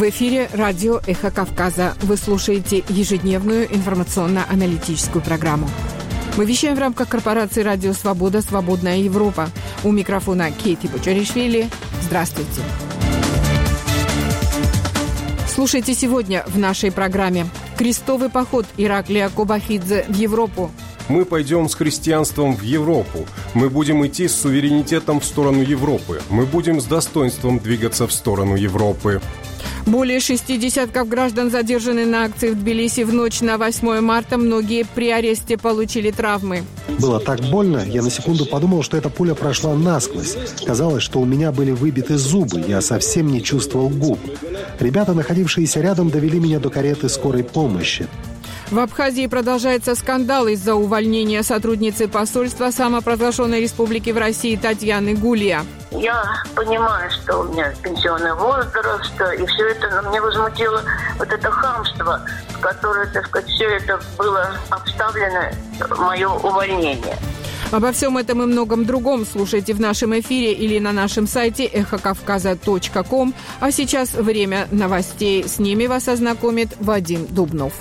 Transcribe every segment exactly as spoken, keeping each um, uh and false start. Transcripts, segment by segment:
В эфире радио «Эхо Кавказа». Вы слушаете ежедневную информационно-аналитическую программу. Мы вещаем в рамках корпорации «Радио Свобода. Свободная Европа». У микрофона Кейти Бочаришвили. Здравствуйте. Слушайте сегодня в нашей программе. Крестовый поход Ираклия Кобахидзе в Европу. Мы пойдем с христианством в Европу. Мы будем идти с суверенитетом в сторону Европы. Мы будем с достоинством двигаться в сторону Европы. Более шести десятков граждан задержаны на акции в Тбилиси в ночь на восьмое марта. Многие при аресте получили травмы. Было так больно, я на секунду подумал, что эта пуля прошла насквозь. Казалось, что у меня были выбиты зубы, я совсем не чувствовал губ. Ребята, находившиеся рядом, довели меня до кареты скорой помощи. В Абхазии продолжается скандал из-за увольнения сотрудницы посольства самопровозглашенной республики в России Татьяны Гулия. Я понимаю, что у меня пенсионный возраст, и все это, но мне возмутило вот это хамство, в которое, так сказать, все это было обставлено, мое увольнение. Обо всем этом и многом другом слушайте в нашем эфире или на нашем сайте эхо кавказа точка ком. А сейчас время новостей. С ними вас ознакомит Вадим Дубнов.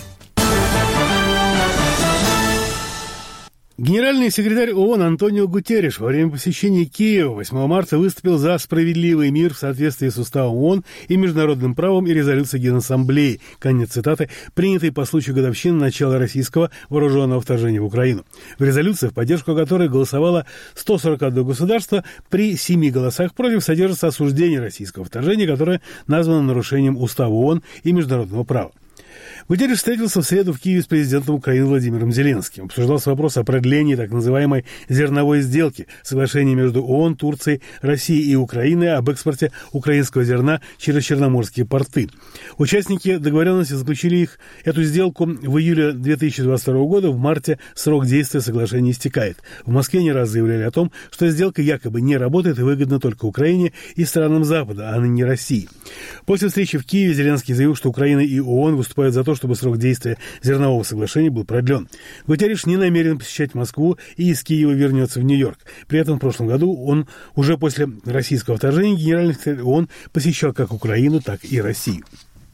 Генеральный секретарь ООН Антонио Гутерриш во время посещения Киева восьмого марта выступил за справедливый мир в соответствии с уставом ООН и международным правом и резолюцией Генассамблеи, конец цитаты, принятой по случаю годовщины начала российского вооруженного вторжения в Украину. В резолюции, в поддержку которой голосовало сто сорок одно государство, при семи голосах против содержится осуждение российского вторжения, которое названо нарушением устава ООН и международного права. Гутерриш встретился в среду в Киеве с президентом Украины Владимиром Зеленским. Обсуждался вопрос о продлении так называемой зерновой сделки, соглашения между ООН, Турцией, Россией и Украиной об экспорте украинского зерна через черноморские порты. Участники договоренности заключили их, эту сделку в июле две тысячи двадцать второго года, в марте срок действия соглашения истекает. В Москве не раз заявляли о том, что сделка якобы не работает и выгодна только Украине и странам Запада, а не России. После встречи в Киеве Зеленский заявил, что Украина и ООН выступают за то, чтобы срок действия зернового соглашения был продлен. Гутерриш не намерен посещать Москву и из Киева вернется в Нью-Йорк. При этом в прошлом году он уже после российского вторжения генеральный секретарь ООН посещал как Украину, так и Россию.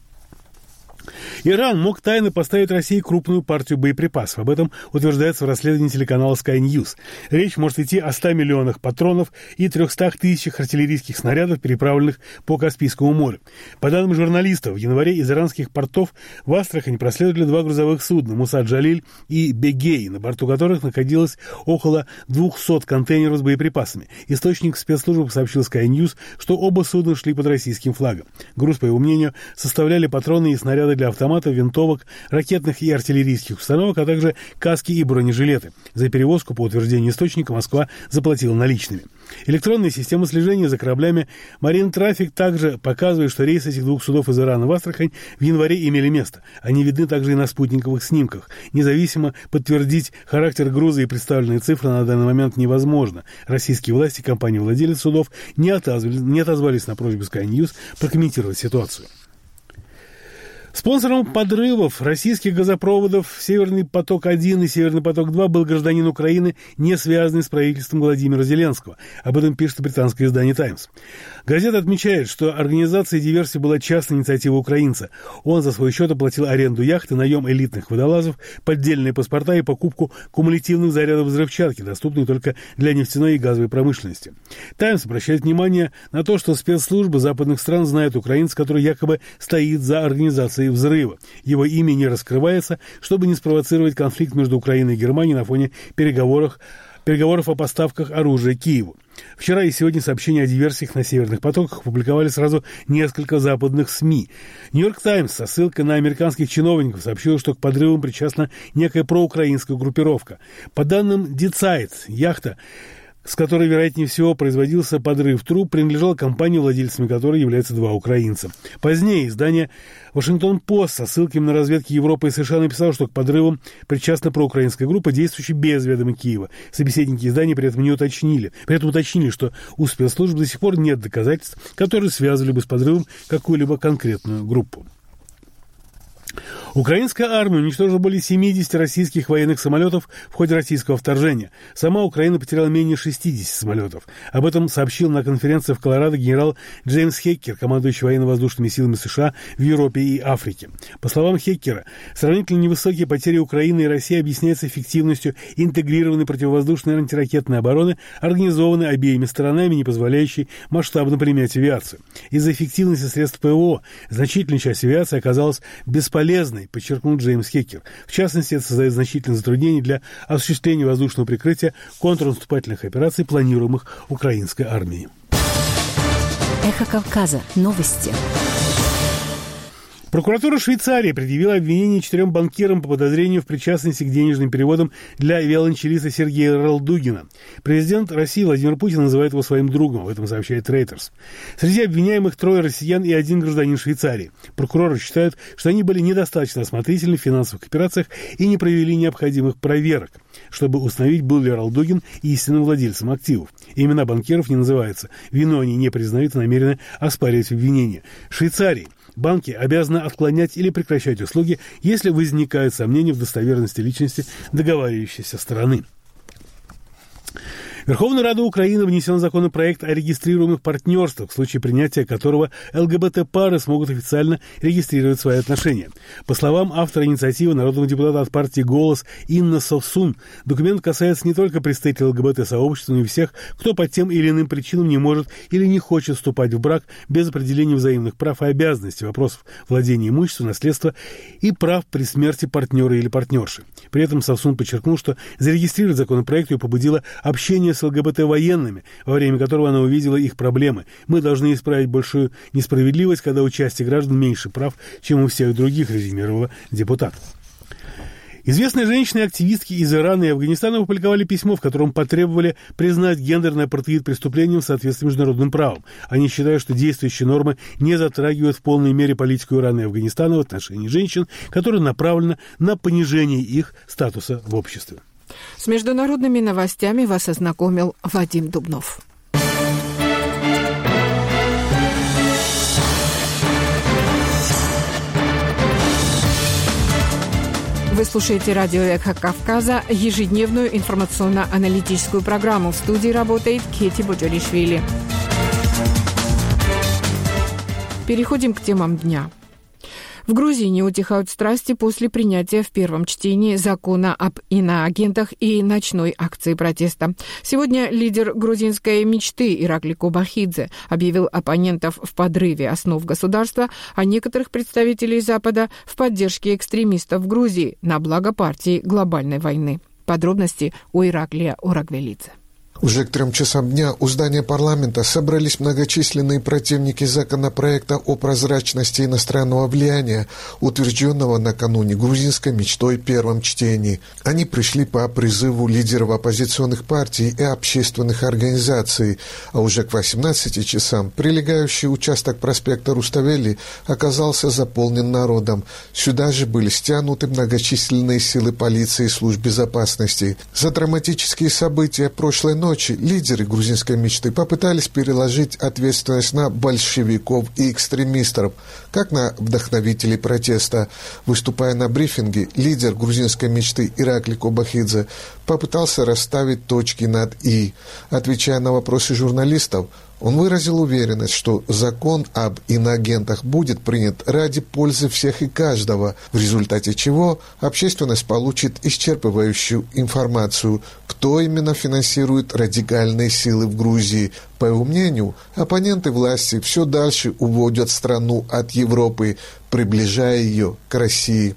Иран мог тайно поставить России крупную партию боеприпасов. Об этом утверждается в расследовании телеканала Sky News. Речь может идти о ста миллионах патронов и трехстах тысячах артиллерийских снарядов, переправленных по Каспийскому морю. По данным журналистов, в январе из иранских портов в Астрахань проследовали два грузовых судна «Муса Джалиль» и «Бегей», на борту которых находилось около двухсот контейнеров с боеприпасами. Источник спецслужб сообщил Sky News, что оба судна шли под российским флагом. Груз, по его мнению, составляли патроны и снаряды для автоматов, винтовок, ракетных и артиллерийских установок, а также каски и бронежилеты. За перевозку, по утверждению источника, Москва заплатила наличными. Электронная система слежения за кораблями Marine Traffic также показывает, что рейсы этих двух судов из Ирана в Астрахань в январе имели место. Они видны также и на спутниковых снимках. Независимо подтвердить характер груза и представленные цифры на данный момент невозможно. Российские власти, компания-владелец судов, не отозвались, не отозвались на просьбу Sky News прокомментировать ситуацию. Спонсором подрывов российских газопроводов «Северный поток-один» и «Северный поток-два» был гражданин Украины, не связанный с правительством Владимира Зеленского. Об этом пишет британское издание «Таймс». Газета отмечает, что организация диверсии была частной инициативой украинца. Он за свой счет оплатил аренду яхты, наем элитных водолазов, поддельные паспорта и покупку кумулятивных зарядов взрывчатки, доступных только для нефтяной и газовой промышленности. «Таймс» обращает внимание на то, что спецслужбы западных стран знают украинца, который якобы стоит за организацией взрыва. Его имя не раскрывается, чтобы не спровоцировать конфликт между Украиной и Германией на фоне переговоров, переговоров о поставках оружия Киеву. Вчера и сегодня сообщения о диверсиях на северных потоках публиковали сразу несколько западных СМИ. «Нью-Йорк Таймс» со ссылкой на американских чиновников сообщил, что к подрывам причастна некая проукраинская группировка. По данным Дицайт, яхта, с которой, вероятнее всего, производился подрыв труб, принадлежала компании, владельцами которой являются два украинца. Позднее издание «Вашингтон-Пост» со ссылками на разведки Европы и США написало, что к подрывам причастна проукраинская группа, действующая без ведома Киева. Собеседники издания при этом не уточнили. При этом уточнили, что у спецслужб до сих пор нет доказательств, которые связывали бы с подрывом какую-либо конкретную группу. Украинская армия уничтожила более семидесяти российских военных самолетов в ходе российского вторжения. Сама Украина потеряла менее шестидесяти самолетов. Об этом сообщил на конференции в Колорадо генерал Джеймс Хеккер, командующий военно-воздушными силами США в Европе и Африке. По словам Хеккера, сравнительно невысокие потери Украины и России объясняются эффективностью интегрированной противовоздушной антиракетной обороны, организованной обеими сторонами, не позволяющей масштабно применять авиацию. Из-за эффективности средств ПВО значительная часть авиации оказалась бесполезной, подчеркнул Джеймс Хеккер. В частности, это создает значительные затруднения для осуществления воздушного прикрытия контрнаступательных операций, планируемых украинской армией. Эхо Кавказа. Новости. Прокуратура Швейцарии предъявила обвинение четырем банкирам по подозрению в причастности к денежным переводам для виолончелиста Сергея Ралдугина. Президент России Владимир Путин называет его своим другом, об этом сообщает Reuters. Среди обвиняемых трое россиян и один гражданин Швейцарии. Прокуроры считают, что они были недостаточно осмотрительны в финансовых операциях и не провели необходимых проверок, чтобы установить, был ли Ралдугин истинным владельцем активов. Имена банкиров не называются. Вину они не признают и намерены оспаривать обвинения. В Швейцарии банки обязаны отклонять или прекращать услуги, если возникают сомнения в достоверности личности договаривающейся стороны. В Верховную Раду Украины внесен законопроект о регистрируемых партнерствах, в случае принятия которого ЛГБТ-пары смогут официально регистрировать свои отношения. По словам автора инициативы, народного депутата от партии «Голос» Инна Совсун, документ касается не только представителей ЛГБТ-сообщества, но и всех, кто по тем или иным причинам не может или не хочет вступать в брак без определения взаимных прав и обязанностей, вопросов владения имуществом, наследства и прав при смерти партнера или партнерши. При этом Совсун подчеркнул, что зарегистрировать законопроект ее побудило общение с ЛГБТ-военными, во время которого она увидела их проблемы. Мы должны исправить большую несправедливость, когда у части граждан меньше прав, чем у всех других, резюмировала депутат. Известные женщины-активистки из Ирана и Афганистана опубликовали письмо, в котором потребовали признать гендерный апартеид преступлением в соответствии с международным правом. Они считают, что действующие нормы не затрагивают в полной мере политику Ирана и Афганистана в отношении женщин, которая направлена на понижение их статуса в обществе. С международными новостями вас ознакомил Вадим Дубнов. Вы слушаете радио «Эхо Кавказа», ежедневную информационно-аналитическую программу. В студии работает Кети Боджолишвили. Переходим к темам дня. В Грузии не утихают страсти после принятия в первом чтении закона об иноагентах и ночной акции протеста. Сегодня лидер грузинской мечты Иракли Кобахидзе объявил оппонентов в подрыве основ государства, а некоторых представителей Запада в поддержке экстремистов в Грузии на благо партии глобальной войны. Подробности у Ираклия Орагвелидзе. Уже к трем часам дня у здания парламента собрались многочисленные противники законопроекта о прозрачности иностранного влияния, утвержденного накануне грузинской мечтой в первом чтении. Они пришли по призыву лидеров оппозиционных партий и общественных организаций, а уже к восемнадцати часам прилегающий участок проспекта Руставели оказался заполнен народом. Сюда же были стянуты многочисленные силы полиции и служб безопасности. За драматические события прошлой ночи Ночи лидеры грузинской мечты попытались переложить ответственность на большевиков и экстремистов, как на вдохновителей протеста. Выступая на брифинге, лидер грузинской мечты Иракли Кобахидзе попытался расставить точки над «и». Отвечая на вопросы журналистов, он выразил уверенность, что закон об иноагентах будет принят ради пользы всех и каждого, в результате чего общественность получит исчерпывающую информацию, кто именно финансирует радикальные силы в Грузии. По его мнению, оппоненты власти все дальше уводят страну от Европы, приближая ее к России.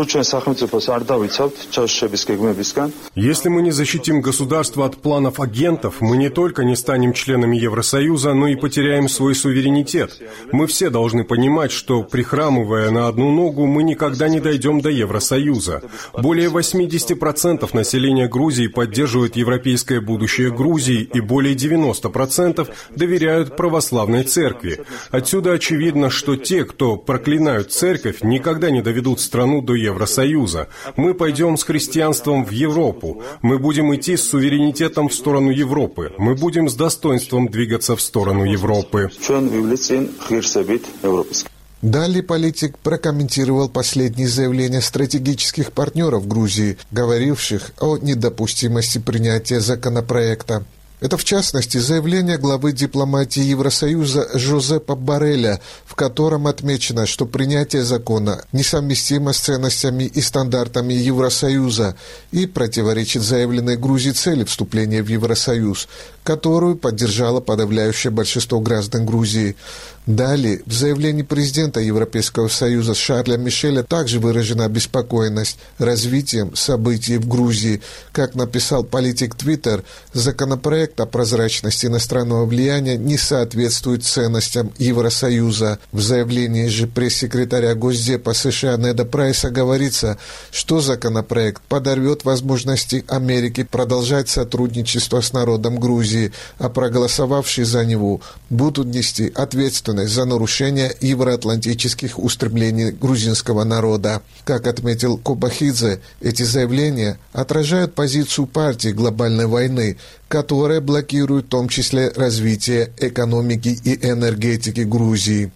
Если мы не защитим государство от планов агентов, мы не только не станем членами Евросоюза, но и потеряем свой суверенитет. Мы все должны понимать, что, прихрамывая на одну ногу, мы никогда не дойдем до Евросоюза. Более восемьдесят процентов населения Грузии поддерживают европейское будущее Грузии, и более девяносто процентов доверяют православной церкви. Отсюда очевидно, что те, кто проклинают церковь, никогда не доведут страну до Евросоюза. Мы пойдем с христианством в Европу. Мы будем идти с суверенитетом в сторону Европы. Мы будем с достоинством двигаться в сторону Европы. Далее политик прокомментировал последние заявления стратегических партнеров Грузии, говоривших о недопустимости принятия законопроекта. Это, в частности, заявление главы дипломатии Евросоюза Жозепа Борреля, в котором отмечено, что принятие закона несовместимо с ценностями и стандартами Евросоюза и противоречит заявленной Грузии цели вступления в Евросоюз, которую поддержало подавляющее большинство граждан Грузии. Далее, в заявлении президента Европейского Союза Шарля Мишеля также выражена обеспокоенность развитием событий в Грузии. Как написал политик Твиттер, законопроект о прозрачности иностранного влияния не соответствует ценностям Евросоюза. В заявлении же пресс-секретаря Госдепа США Неда Прайса говорится, что законопроект подорвет возможности Америки продолжать сотрудничество с народом Грузии, а проголосовавшие за него будут нести ответственность за нарушение евроатлантических устремлений грузинского народа. Как отметил Кобахидзе, эти заявления отражают позицию партии глобальной войны, которая блокирует в том числе развитие экономики и энергетики Грузии.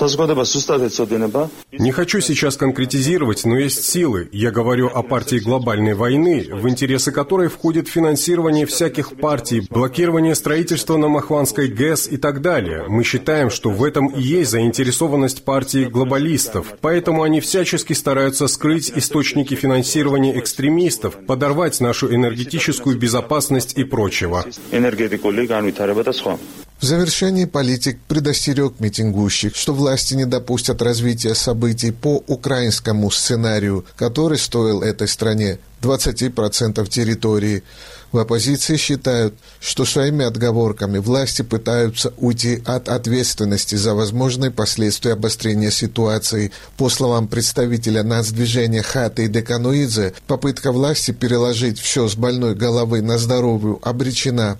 Не хочу сейчас конкретизировать, но есть силы. Я говорю о партии глобальной войны, в интересы которой входит финансирование всяких партий, блокирование строительства на Махванской ГЭС и так далее. Мы считаем, что в этом и есть заинтересованность партии глобалистов. Поэтому они всячески стараются скрыть источники финансирования экстремистов, подорвать нашу энергетическую безопасность и прочего. В завершении политик предостерег митингующих, что власти не допустят развития событий по украинскому сценарию, который стоил этой стране двадцать процентов территории. В оппозиции считают, что своими отговорками власти пытаются уйти от ответственности за возможные последствия обострения ситуации. По словам представителя нацдвижения Хаты Декануидзе, попытка власти переложить все с больной головы на здоровую обречена.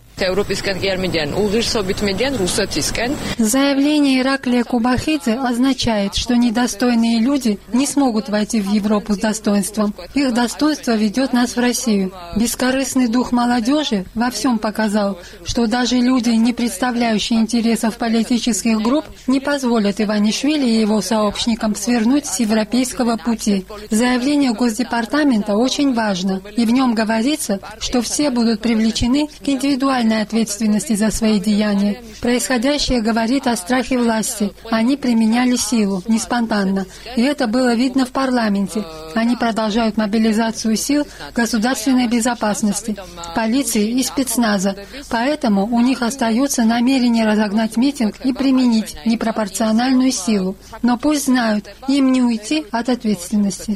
Заявление Ираклия Кобахидзе означает, что недостойные люди не смогут войти в Европу с достоинством. Их достоинство ведет нас в Россию. Бескорыстный дух молодежи во всем показал, что даже люди, не представляющие интересов политических групп, не позволят Иванишвили и его сообщникам свернуть с европейского пути. Заявление Госдепартамента очень важно, и в нем говорится, что все будут привлечены к индивидуальной ответственности за свои деяния. Происходящее говорит о страхе власти. Они применяли силу, не спонтанно, и это было видно в парламенте. Они продолжают мобилизацию сил государственной безопасности, полиции и спецназа. Поэтому у них остается намерение разогнать митинг и применить непропорциональную силу. Но пусть знают, им не уйти от ответственности.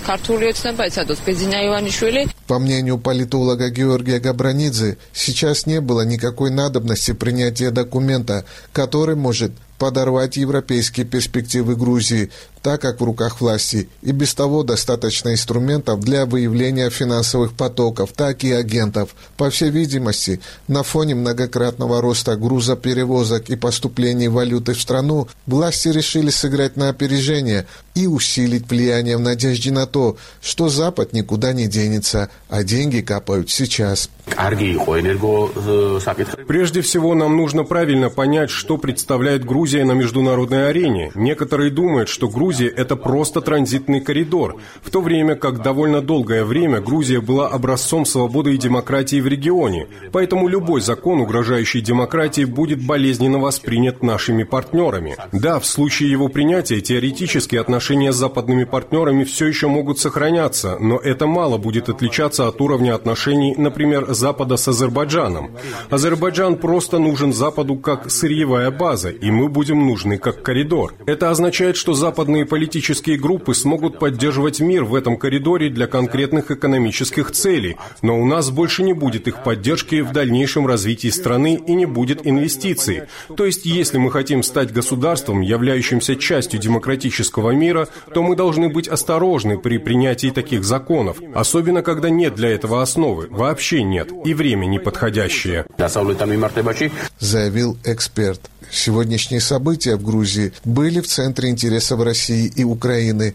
По мнению политолога Георгия Габранидзе, сейчас не было никакой надобности принятия документа, который может подорвать европейские перспективы Грузии, так как в руках власти и без того достаточно инструментов для выявления финансовых потоков, так и агентов. По всей видимости, на фоне многократного роста грузоперевозок и поступлений валюты в страну, власти решили сыграть на опережение и усилить влияние в надежде на то, что Запад никуда не денется, а деньги капают сейчас. Прежде всего, нам нужно правильно понять, что представляет Грузия на международной арене. Некоторые думают, что Грузия – это просто транзитный коридор, в то время как довольно долгое время Грузия была образцом свободы и демократии в регионе. Поэтому любой закон, угрожающий демократии, будет болезненно воспринят нашими партнерами. Да, в случае его принятия теоретически отношения с западными партнерами все еще могут сохраняться, но это мало будет отличаться от уровня отношений, например, Запада с Азербайджаном. Азербайджан просто нужен Западу как сырьевая база, и мы будем нужны как коридор. Это означает, что западные политические группы смогут поддерживать мир в этом коридоре для конкретных экономических целей, но у нас больше не будет их поддержки в дальнейшем развитии страны и не будет инвестиций. То есть, если мы хотим стать государством, являющимся частью демократического мира, то мы должны быть осторожны при принятии таких законов, особенно когда нет для этого основы, вообще нет. И время неподходящее, заявил эксперт. Сегодняшние события в Грузии были в центре интересов России и Украины.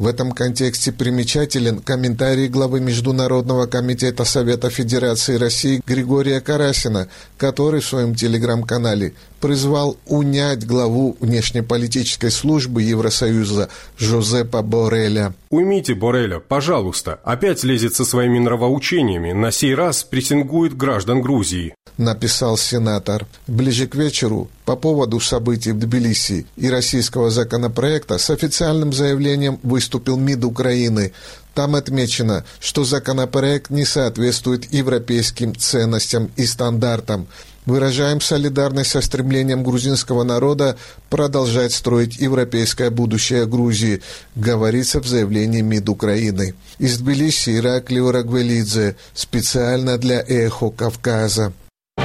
В этом контексте примечателен комментарий главы Международного комитета Совета Федерации России Григория Карасина, который в своем телеграм-канале призвал унять главу внешнеполитической службы Евросоюза Жозепа Борреля. Уймите Борреля, пожалуйста. Опять лезет со своими нравоучениями. На сей раз прессингует граждан Грузии. Написал сенатор. Ближе к вечеру по поводу событий в Тбилиси и российского законопроекта с официальным заявлением выступил МИД Украины. Там отмечено, что законопроект не соответствует европейским ценностям и стандартам. Выражаем солидарность со стремлением грузинского народа продолжать строить европейское будущее Грузии, говорится в заявлении МИД Украины. Из Тбилиси Ираклий Рагвелидзе, специально для «Эхо Кавказа».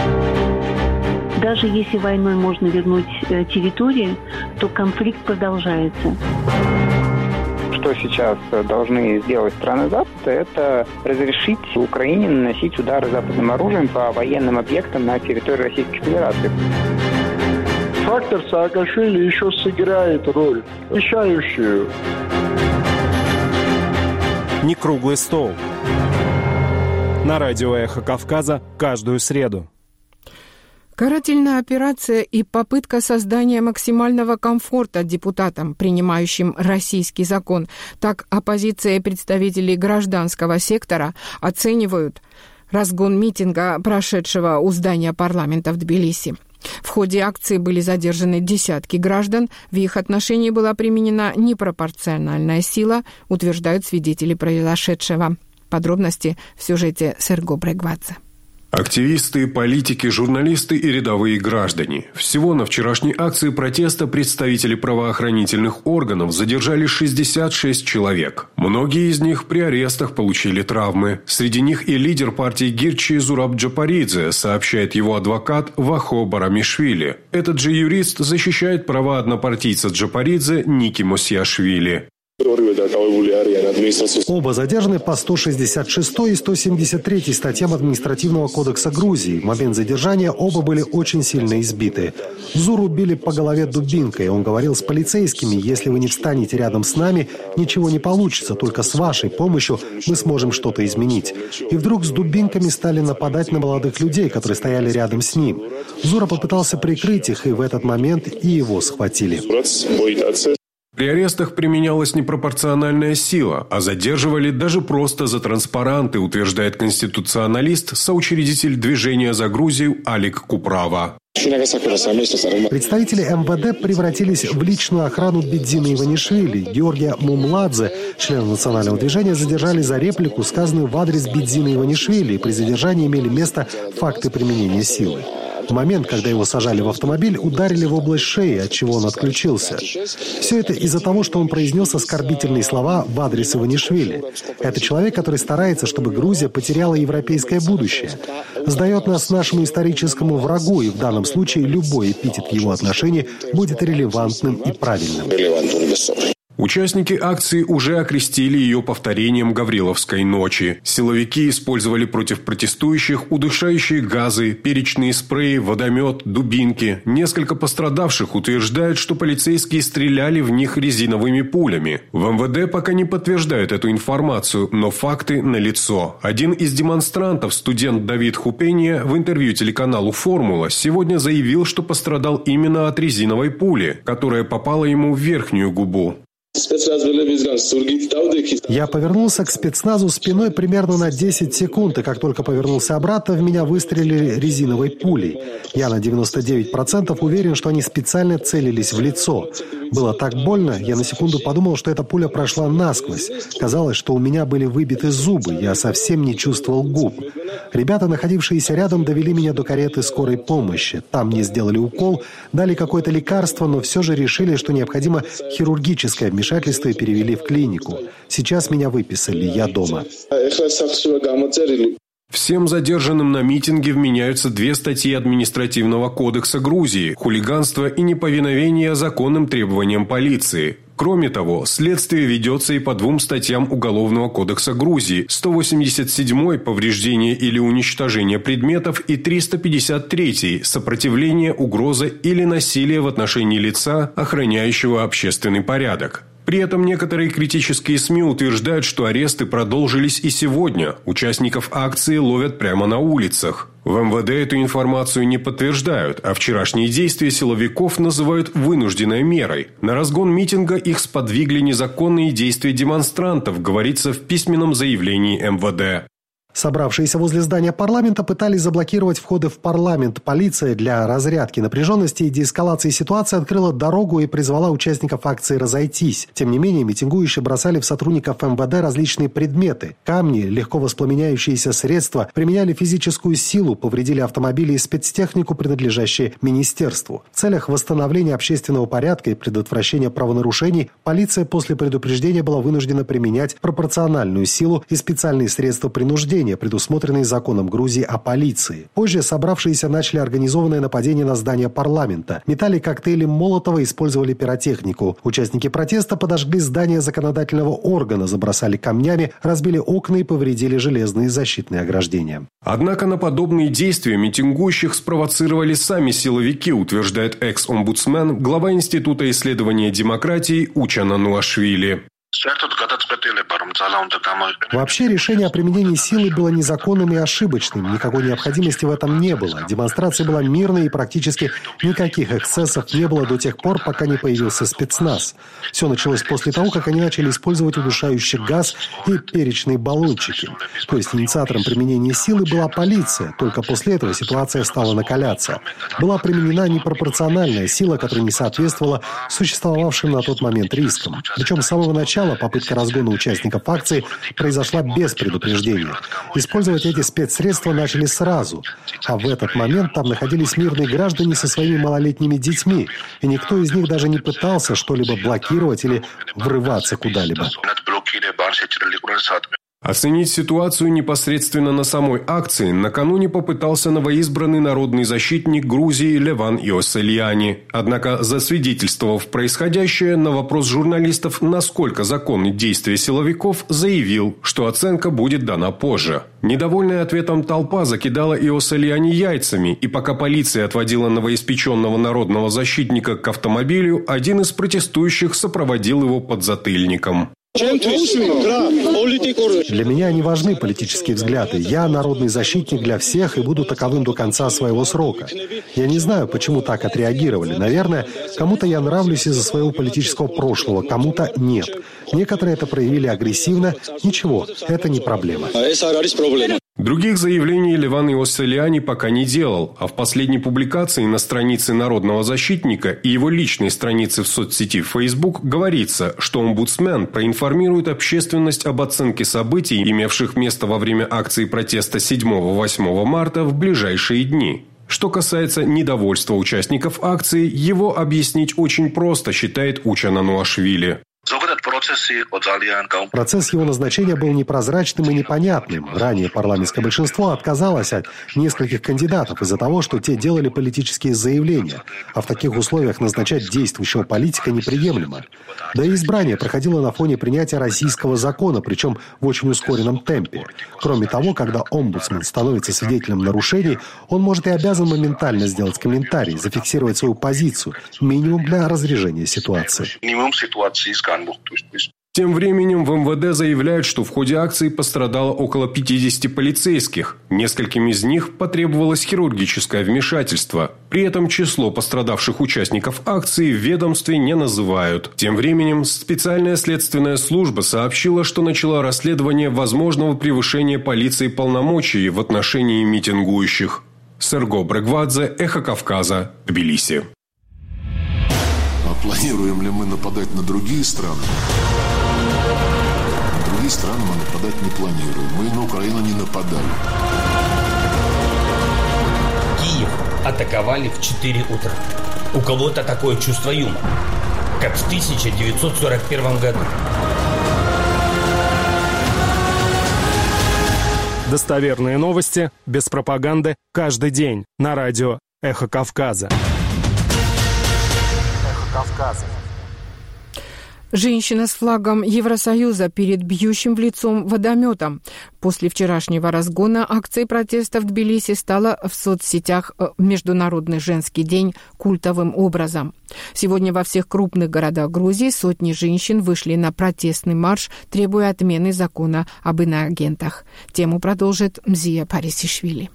Даже если войной можно вернуть территории, то конфликт продолжается. Что сейчас должны сделать страны Запада, это разрешить Украине наносить удары западным оружием по военным объектам на территории Российской Федерации. Фактор Саакашвили еще сыграет роль, решающую. Не круглый стол. На радио «Эхо Кавказа» каждую среду. Карательная операция и попытка создания максимального комфорта депутатам, принимающим российский закон. Так оппозиция и представители гражданского сектора оценивают разгон митинга, прошедшего у здания парламента в Тбилиси. В ходе акции были задержаны десятки граждан. В их отношении была применена непропорциональная сила, утверждают свидетели произошедшего. Подробности в сюжете Серго Брегвадзе. Активисты, политики, журналисты и рядовые граждане. Всего на вчерашней акции протеста представители правоохранительных органов задержали шестьдесят шесть человек. Многие из них при арестах получили травмы. Среди них и лидер партии Гирчи Зураб Джапаридзе, сообщает его адвокат Вахо Барамишвили. Этот же юрист защищает права однопартийца Джапаридзе Ники Мосьяшвили. Оба задержаны по сто шестьдесят шестой и сто семьдесят третьей статьям Административного кодекса Грузии. В момент задержания оба были очень сильно избиты. Зуру били по голове дубинкой. Он говорил с полицейскими: если вы не встанете рядом с нами, ничего не получится, только с вашей помощью мы сможем что-то изменить. И вдруг с дубинками стали нападать на молодых людей, которые стояли рядом с ним. Зура попытался прикрыть их, и в этот момент и его схватили. При арестах применялась непропорциональная сила, а задерживали даже просто за транспаранты, утверждает конституционалист, соучредитель движения за Грузию Алик Куправа. Представители эм вэ дэ превратились в личную охрану Бедзина Иванишвили. Георгия Мумладзе, члена национального движения, задержали за реплику, сказанную в адрес Бедзина Иванишвили. При задержании имели место факты применения силы. В момент, когда его сажали в автомобиль, ударили в область шеи, от чего он отключился. Все это из-за того, что он произнес оскорбительные слова в адрес Иванишвили. Это человек, который старается, чтобы Грузия потеряла европейское будущее. Сдает нас нашему историческому врагу, и в данном случае любой эпитет в его отношении будет релевантным и правильным. Участники акции уже окрестили ее повторением Гавриловской ночи. Силовики использовали против протестующих удушающие газы, перечные спреи, водомет, дубинки. Несколько пострадавших утверждают, что полицейские стреляли в них резиновыми пулями. В эм вэ дэ пока не подтверждают эту информацию, но факты налицо. Один из демонстрантов, студент Давид Хупения, в интервью телеканалу «Формула» сегодня заявил, что пострадал именно от резиновой пули, которая попала ему в верхнюю губу. Я повернулся к спецназу спиной примерно на десять секунд, и как только повернулся обратно, в меня выстрелили резиновой пулей. Я на девяносто девять процентов уверен, что они специально целились в лицо. Было так больно, я на секунду подумал, что эта пуля прошла насквозь. Казалось, что у меня были выбиты зубы, я совсем не чувствовал губ. Ребята, находившиеся рядом, довели меня до кареты скорой помощи. Там мне сделали укол, дали какое-то лекарство, но все же решили, что необходимо хирургическое вмешательство, и перевели в клинику. Сейчас меня выписали, я дома. Всем задержанным на митинге вменяются две статьи Административного кодекса Грузии – хулиганство и неповиновение законным требованиям полиции. Кроме того, следствие ведется и по двум статьям Уголовного кодекса Грузии – сто восемьдесят седьмой «Повреждение или уничтожение предметов» и триста пятьдесят третий «Сопротивление, угроза или насилие в отношении лица, охраняющего общественный порядок». При этом некоторые критические СМИ утверждают, что аресты продолжились и сегодня. Участников акции ловят прямо на улицах. В эм вэ дэ эту информацию не подтверждают, а вчерашние действия силовиков называют вынужденной мерой. На разгон митинга их сподвигли незаконные действия демонстрантов, говорится в письменном заявлении эм вэ дэ. Собравшиеся возле здания парламента пытались заблокировать входы в парламент. Полиция для разрядки напряженности и деэскалации ситуации открыла дорогу и призвала участников акции разойтись. Тем не менее, митингующие бросали в сотрудников эм вэ дэ различные предметы. Камни, легко воспламеняющиеся средства, применяли физическую силу, повредили автомобили и спецтехнику, принадлежащие министерству. В целях восстановления общественного порядка и предотвращения правонарушений полиция после предупреждения была вынуждена применять пропорциональную силу и специальные средства принуждения, предусмотренные законом Грузии о полиции. Позже собравшиеся начали организованное нападение на здание парламента. Метали коктейли Молотова, использовали пиротехнику. Участники протеста подожгли здание законодательного органа, забросали камнями, разбили окна и повредили железные защитные ограждения. Однако на подобные действия митингующих спровоцировали сами силовики, утверждает экс-омбудсмен, глава Института исследования демократии Учан Ануашвили. Вообще решение о применении силы было незаконным и ошибочным. Никакой необходимости в этом не было. Демонстрация была мирной и практически никаких эксцессов не было до тех пор, пока не появился спецназ. Все началось после того, как они начали использовать удушающий газ и перечные баллончики. То есть инициатором применения силы была полиция. Только после этого ситуация стала накаляться. Была применена непропорциональная сила, которая не соответствовала существовавшим на тот момент рискам. Причем с самого начала попытка разгона участников акции произошла без предупреждения. Использовать эти спецсредства начали сразу. А в этот момент там находились мирные граждане со своими малолетними детьми, и никто из них даже не пытался что-либо блокировать или врываться куда-либо. Оценить ситуацию непосредственно на самой акции накануне попытался новоизбранный народный защитник Грузии Леван Иосельяни. Однако, засвидетельствовав происходящее, на вопрос журналистов, насколько законны действия силовиков, заявил, что оценка будет дана позже. Недовольная ответом толпа закидала Иосельяни яйцами, и пока полиция отводила новоиспеченного народного защитника к автомобилю, один из протестующих сопроводил его подзатыльником. Для меня не важны политические взгляды. Я народный защитник для всех и буду таковым до конца своего срока. Я не знаю, почему так отреагировали. Наверное, кому-то я нравлюсь из-за своего политического прошлого, кому-то нет. Некоторые это проявили агрессивно. Ничего, это не проблема. Других заявлений Леван Иосельяни пока не делал, а в последней публикации на странице народного защитника и его личной странице в соцсети Facebook говорится, что омбудсмен проинформирует общественность об оценке событий, имевших место во время акции протеста седьмого-восьмого марта в ближайшие дни. Что касается недовольства участников акции, его объяснить очень просто, считает Учан Ануашвили. Процесс его назначения был непрозрачным и непонятным. Ранее парламентское большинство отказалось от нескольких кандидатов из-за того, что те делали политические заявления. А в таких условиях назначать действующего политика неприемлемо. Да и избрание проходило на фоне принятия российского закона, причем в очень ускоренном темпе. Кроме того, когда омбудсмен становится свидетелем нарушений, он может и обязан моментально сделать комментарий, зафиксировать свою позицию, минимум для разрежения ситуации. Тем временем в эм вэ дэ заявляют, что в ходе акции пострадало около пятидесяти полицейских. Нескольким из них потребовалось хирургическое вмешательство. При этом число пострадавших участников акции в ведомстве не называют. Тем временем специальная следственная служба сообщила, что начала расследование возможного превышения полицией полномочий в отношении митингующих. Серго Брегвадзе, Эхо Кавказа, Тбилиси. Планируем ли мы нападать на другие страны? На другие страны мы нападать не планируем. Мы на Украину не нападали. Киев атаковали в четыре утра. У кого-то такое чувство юмора, как в тысяча девятьсот сорок первом году. Достоверные новости, без пропаганды, каждый день на радио «Эхо Кавказа». Женщина с флагом Евросоюза перед бьющим в лицо водометом. После вчерашнего разгона акции протеста в Тбилиси стала в соцсетях Международный женский день культовым образом. Сегодня во всех крупных городах Грузии сотни женщин вышли на протестный марш, требуя отмены закона об иноагентах. Тему продолжит Мзия Парисишвили.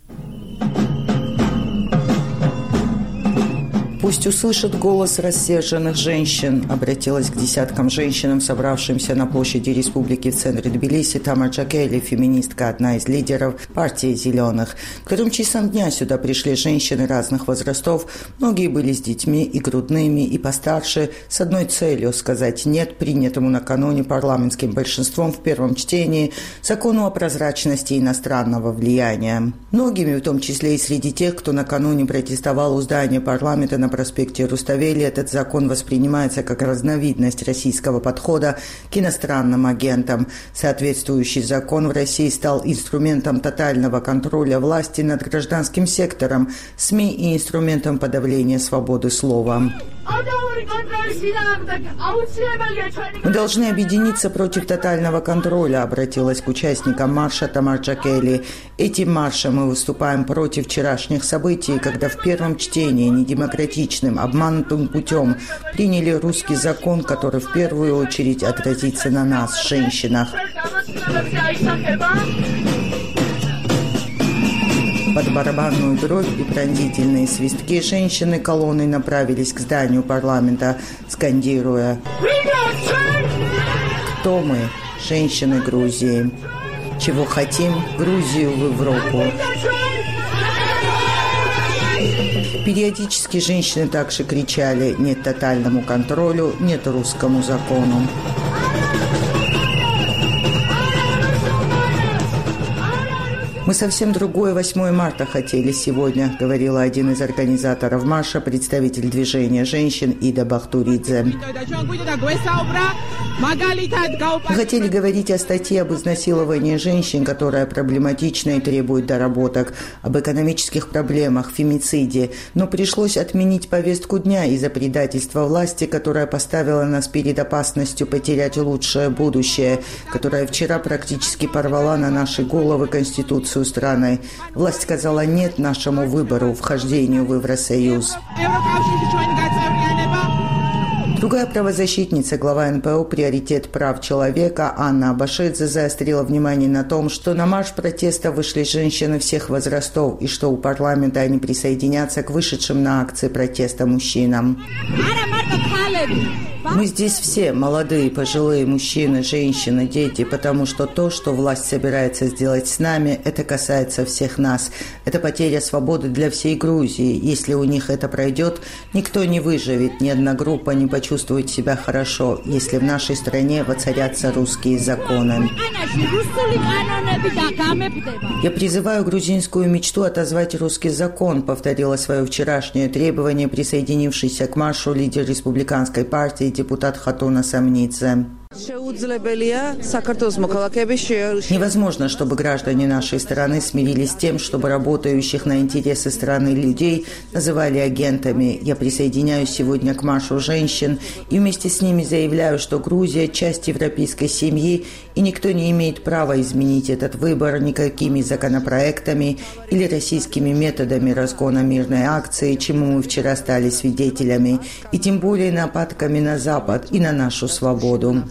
«Пусть услышит голос рассерженных женщин», обратилась к десяткам женщинам, собравшимся на площади Республики в центре Тбилиси, Тамар Джакели, феминистка, одна из лидеров партии «Зеленых». К трем часам дня сюда пришли женщины разных возрастов. Многие были с детьми и грудными, и постарше, с одной целью – сказать «нет» принятому накануне парламентским большинством в первом чтении закону о прозрачности иностранного влияния. Многими, в том числе и среди тех, кто накануне протестовал у здания парламента на проспекте Руставели, этот закон воспринимается как разновидность российского подхода к иностранным агентам. Соответствующий закон в России стал инструментом тотального контроля власти над гражданским сектором, СМИ и инструментом подавления свободы слова. «Мы должны объединиться против тотального контроля», обратилась к участникам марша Тамар Джакели. «Этим маршем мы выступаем против вчерашних событий, когда в первом чтении недемократичным, обманутым путем приняли русский закон, который в первую очередь отразится на нас, женщинах». Под барабанную дробь и пронзительные свистки женщины колонной направились к зданию парламента, скандируя: «Кто мы, женщины Грузии? Чего хотим? Грузию в Европу». Периодически женщины также кричали: «Нет тотальному контролю, нет русскому закону». «Мы совсем другое восьмое марта хотели сегодня», говорила один из организаторов марша, представитель движения женщин Ида Бахтуридзе. «Мы хотели говорить о статье об изнасиловании женщин, которая проблематична и требует доработок, об экономических проблемах, фемициде, но пришлось отменить повестку дня из-за предательства власти, которая поставила нас перед опасностью потерять лучшее будущее, которая вчера практически порвала на наши головы Конституцию страны. Власть сказала «нет» нашему выбору, вхождению в Евросоюз». Другая правозащитница, глава эн пэ о «Приоритет прав человека» Анна Абашидзе заострила внимание на том, что на марш протеста вышли женщины всех возрастов и что у парламента они присоединятся к вышедшим на акции протеста мужчинам. «Мы здесь все, молодые, пожилые, мужчины, женщины, дети, потому что то, что власть собирается сделать с нами, это касается всех нас. Это потеря свободы для всей Грузии. Если у них это пройдет, никто не выживет, ни одна группа не почувствует себя хорошо, если в нашей стране воцарятся русские законы». «Я призываю грузинскую мечту отозвать русский закон», повторила свое вчерашнее требование присоединившийся к маршу лидер республиканской партии депутат Хатуна Самнидзе. «Невозможно, чтобы граждане нашей страны смирились с тем, чтобы работающих на интересы страны людей называли агентами. Я присоединяюсь сегодня к маршу женщин и вместе с ними заявляю, что Грузия – часть европейской семьи, и никто не имеет права изменить этот выбор никакими законопроектами или российскими методами разгона мирной акции, чему мы вчера стали свидетелями, и тем более нападками на Запад и на нашу свободу».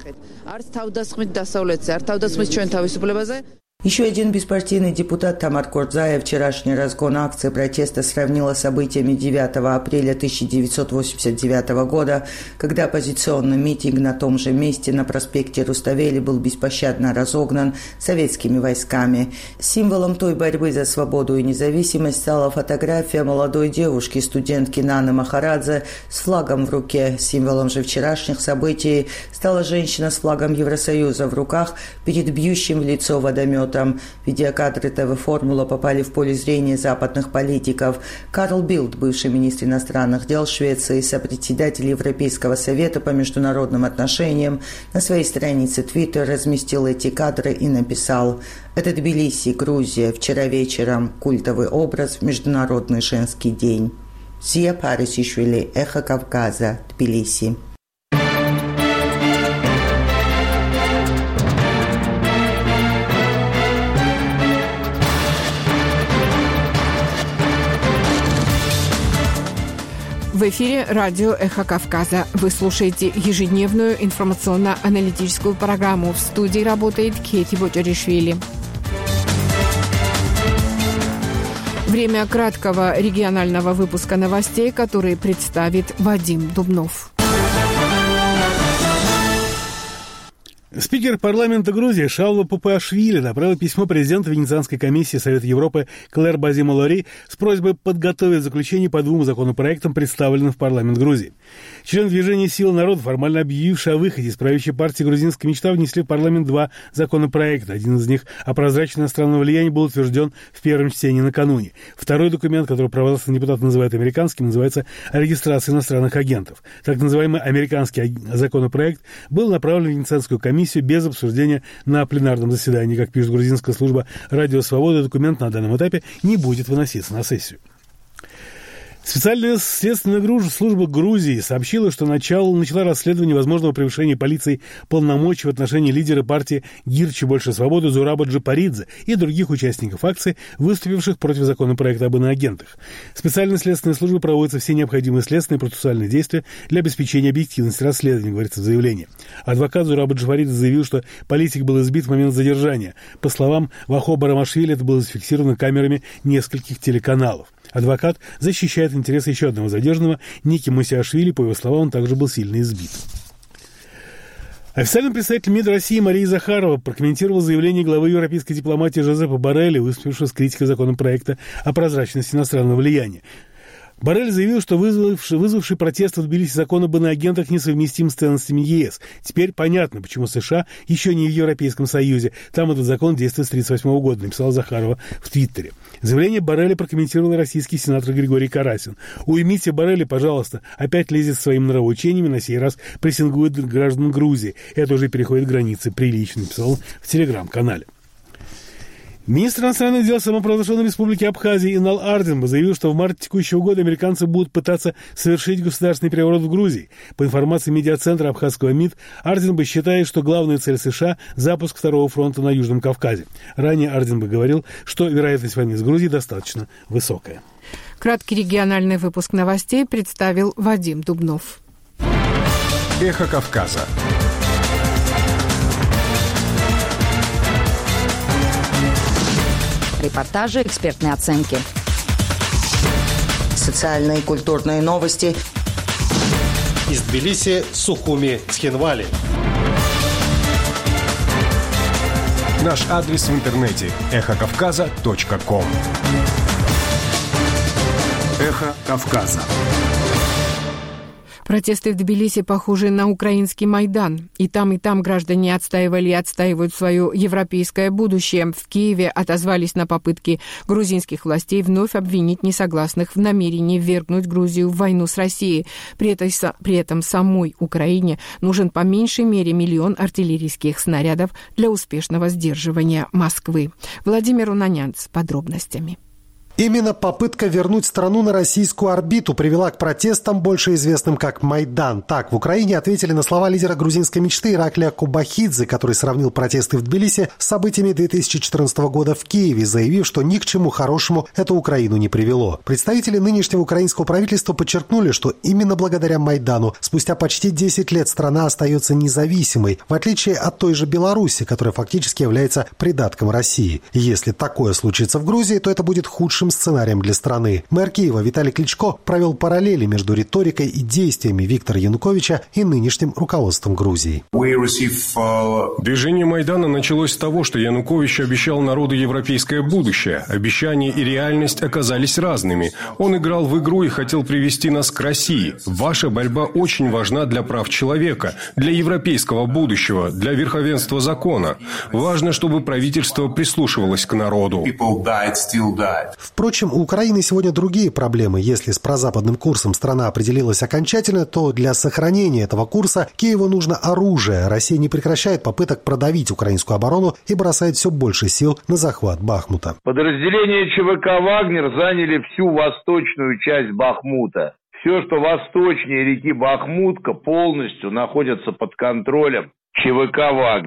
Еще один беспартийный депутат Тамар Кордзая вчерашний разгон акции протеста сравнила с событиями девятого апреля тысяча девятьсот восемьдесят девятого года, когда оппозиционный митинг на том же месте на проспекте Руставели был беспощадно разогнан советскими войсками. Символом той борьбы за свободу и независимость стала фотография молодой девушки, студентки Наны Махарадзе, с флагом в руке. Символом же вчерашних событий стала женщина с флагом Евросоюза в руках перед бьющим в лицо водометом. Видеокадры ТВ-формула попали в поле зрения западных политиков. Карл Билд, бывший министр иностранных дел Швеции, сопредседатель Европейского совета по международным отношениям, на своей странице Twitter разместил эти кадры и написал: «Это Тбилиси, Грузия. Вчера вечером. Культовый образ в Международный женский день». Мзия Парисишвили, Эхо Кавказа, Тбилиси. В эфире радио «Эхо Кавказа». Вы слушаете ежедневную информационно-аналитическую программу. В студии работает Кейти Боджаришвили. Время краткого регионального выпуска новостей, который представит Вадим Дубнов. Спикер парламента Грузии Шалва Папуашвили направил письмо президенту Венецианской комиссии Совета Европы Клэр Базиму-Лори с просьбой подготовить заключение по двум законопроектам, представленным в парламент Грузии. Члены движения «Сила народа», формально объявившие о выходе из правящей партии «Грузинская мечта», внесли в парламент два законопроекта. Один из них о прозрачности иностранного влияния был утвержден в первом чтении накануне. Второй документ, который правительственный депутат называет американским, называется «О регистрации иностранных агентов». Так называемый американский законопроект был направлен в Венецианскую комиссию без обсуждения на пленарном заседании. Как пишет грузинская служба «Радио Свобода», документ на данном этапе не будет выноситься на сессию. Специальная следственная служба Грузии сообщила, что начало, начала расследование возможного превышения полицией полномочий в отношении лидера партии «Гирчи. Больше свободы» Зураба Джапаридзе и других участников акции, выступивших против законопроекта об иноагентах. Специальная следственная служба проводится все необходимые следственные и процессуальные действия для обеспечения объективности расследования, говорится в заявлении. Адвокат Зураба Джапаридзе заявил, что политик был избит в момент задержания. По словам Вахо Барамашвили, это было зафиксировано камерами нескольких телеканалов. Адвокат защищает интересы еще одного задержанного, Ники Мусиашвили. По его словам, он также был сильно избит. Официальный представитель МИД России Мария Захарова прокомментировала заявление главы европейской дипломатии Жозепа Боррелли, выступившего с критикой законопроекта о прозрачности иностранного влияния. Боррель заявил, что вызвавший, вызвавший протест в Тбилиси закон об иноагентах несовместим с ценностями ЕС. Теперь понятно, почему США еще не в Европейском Союзе. Там этот закон действует с тысяча девятьсот тридцать восьмого года, написала Захарова в Твиттере. Заявление Борреля прокомментировал российский сенатор Григорий Карасин. «Уймите Борреля, пожалуйста, опять лезет своими нравоучениями, на сей раз прессингует граждан Грузии. Это уже переходит границы прилично», написал он в телеграм-канале. Министр иностранных дел самопровозглашенной республики Абхазии Инал Арденба заявил, что в марте текущего года американцы будут пытаться совершить государственный переворот в Грузии. По информации медиацентра абхазского МИД, Арденба считает, что главная цель США – запуск второго фронта на Южном Кавказе. Ранее Арденба говорил, что вероятность войны с Грузией достаточно высокая. Краткий региональный выпуск новостей представил Вадим Дубнов. Эхо Кавказа. Репортажи, экспертные оценки. Социальные и культурные новости. Из Тбилиси, Сухуми, Цхинвали. Наш адрес в интернете – эхо кавказа точка ком. Эхо Кавказа. Протесты в Тбилиси похожи на украинский Майдан. И там, и там граждане отстаивали и отстаивают свое европейское будущее. В Киеве отозвались на попытки грузинских властей вновь обвинить несогласных в намерении ввергнуть Грузию в войну с Россией. При этом, при этом самой Украине нужен по меньшей мере миллион артиллерийских снарядов для успешного сдерживания Москвы. Владимир Унанянц с подробностями. Именно попытка вернуть страну на российскую орбиту привела к протестам, больше известным как Майдан. Так, в Украине ответили на слова лидера грузинской мечты Ираклия Кубахидзе, который сравнил протесты в Тбилиси с событиями две тысячи четырнадцатого года в Киеве, заявив, что ни к чему хорошему это Украину не привело. Представители нынешнего украинского правительства подчеркнули, что именно благодаря Майдану спустя почти десять лет страна остается независимой, в отличие от той же Беларуси, которая фактически является придатком России. И если такое случится в Грузии, то это будет худшим сценарием для страны. Мэр Киева Виталий Кличко провел параллели между риторикой и действиями Виктора Януковича и нынешним руководством Грузии. Движение Майдана началось с того, что Янукович обещал народу европейское будущее. Обещания и реальность оказались разными. Он играл в игру и хотел привести нас к России. Ваша борьба очень важна для прав человека, для европейского будущего, для верховенства закона. Важно, чтобы правительство прислушивалось к народу. Впрочем, у Украины сегодня другие проблемы. Если с прозападным курсом страна определилась окончательно, то для сохранения этого курса Киеву нужно оружие. Россия не прекращает попыток продавить украинскую оборону и бросает все больше сил на захват Бахмута. Подразделения ЧВК «Вагнер» заняли всю восточную часть Бахмута. Все, что восточнее реки Бахмутка, полностью находится под контролем ЧВК «Вагнер».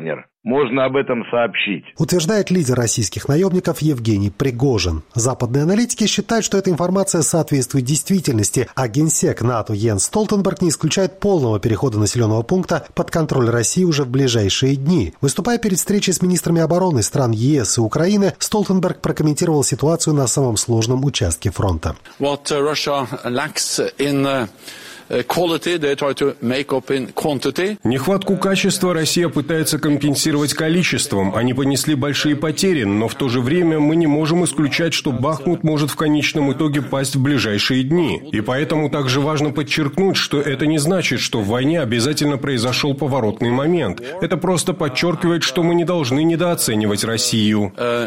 можно об этом сообщить. Утверждает лидер российских наемников Евгений Пригожин. Западные аналитики считают, что эта информация соответствует действительности, а генсек НАТО Йенс Столтенберг не исключает полного перехода населенного пункта под контроль России уже в ближайшие дни. Выступая перед встречей с министрами обороны стран ЕС и Украины, Столтенберг прокомментировал ситуацию на самом сложном участке фронта. What Russia lacks in uh... Нехватку качества Россия пытается компенсировать количеством. Они понесли большие потери, но в то же время мы не можем исключать, что Бахмут может в конечном итоге пасть в ближайшие дни. И поэтому также важно подчеркнуть, что это не значит, что в войне обязательно произошел поворотный момент. Это просто подчеркивает, что мы не должны недооценивать Россию. А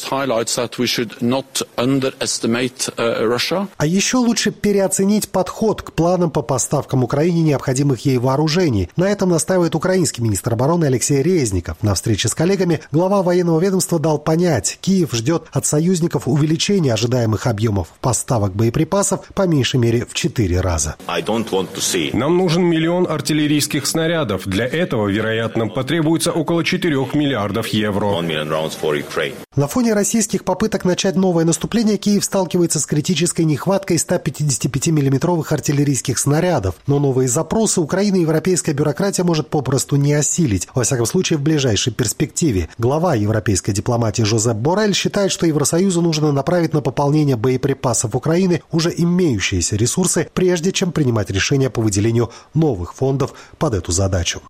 еще лучше переоценить подход к планам по поставкам Украине необходимых ей вооружений. На этом настаивает украинский министр обороны Алексей Резников. На встрече с коллегами глава военного ведомства дал понять, Киев ждет от союзников увеличения ожидаемых объемов поставок боеприпасов по меньшей мере в четыре раза. Нам нужен миллион артиллерийских снарядов. Для этого, вероятно, потребуется около четырех миллиардов евро. На фоне российских попыток начать новое наступление Киев сталкивается с критической нехваткой ста пятидесятипятимиллиметровых артиллерийских снарядов. снарядов, но новые запросы Украины и европейская бюрократия может попросту не осилить, во всяком случае в ближайшей перспективе. Глава европейской дипломатии Жозеп Боррель считает, что Евросоюзу нужно направить на пополнение боеприпасов Украины уже имеющиеся ресурсы, прежде чем принимать решения по выделению новых фондов под эту задачу.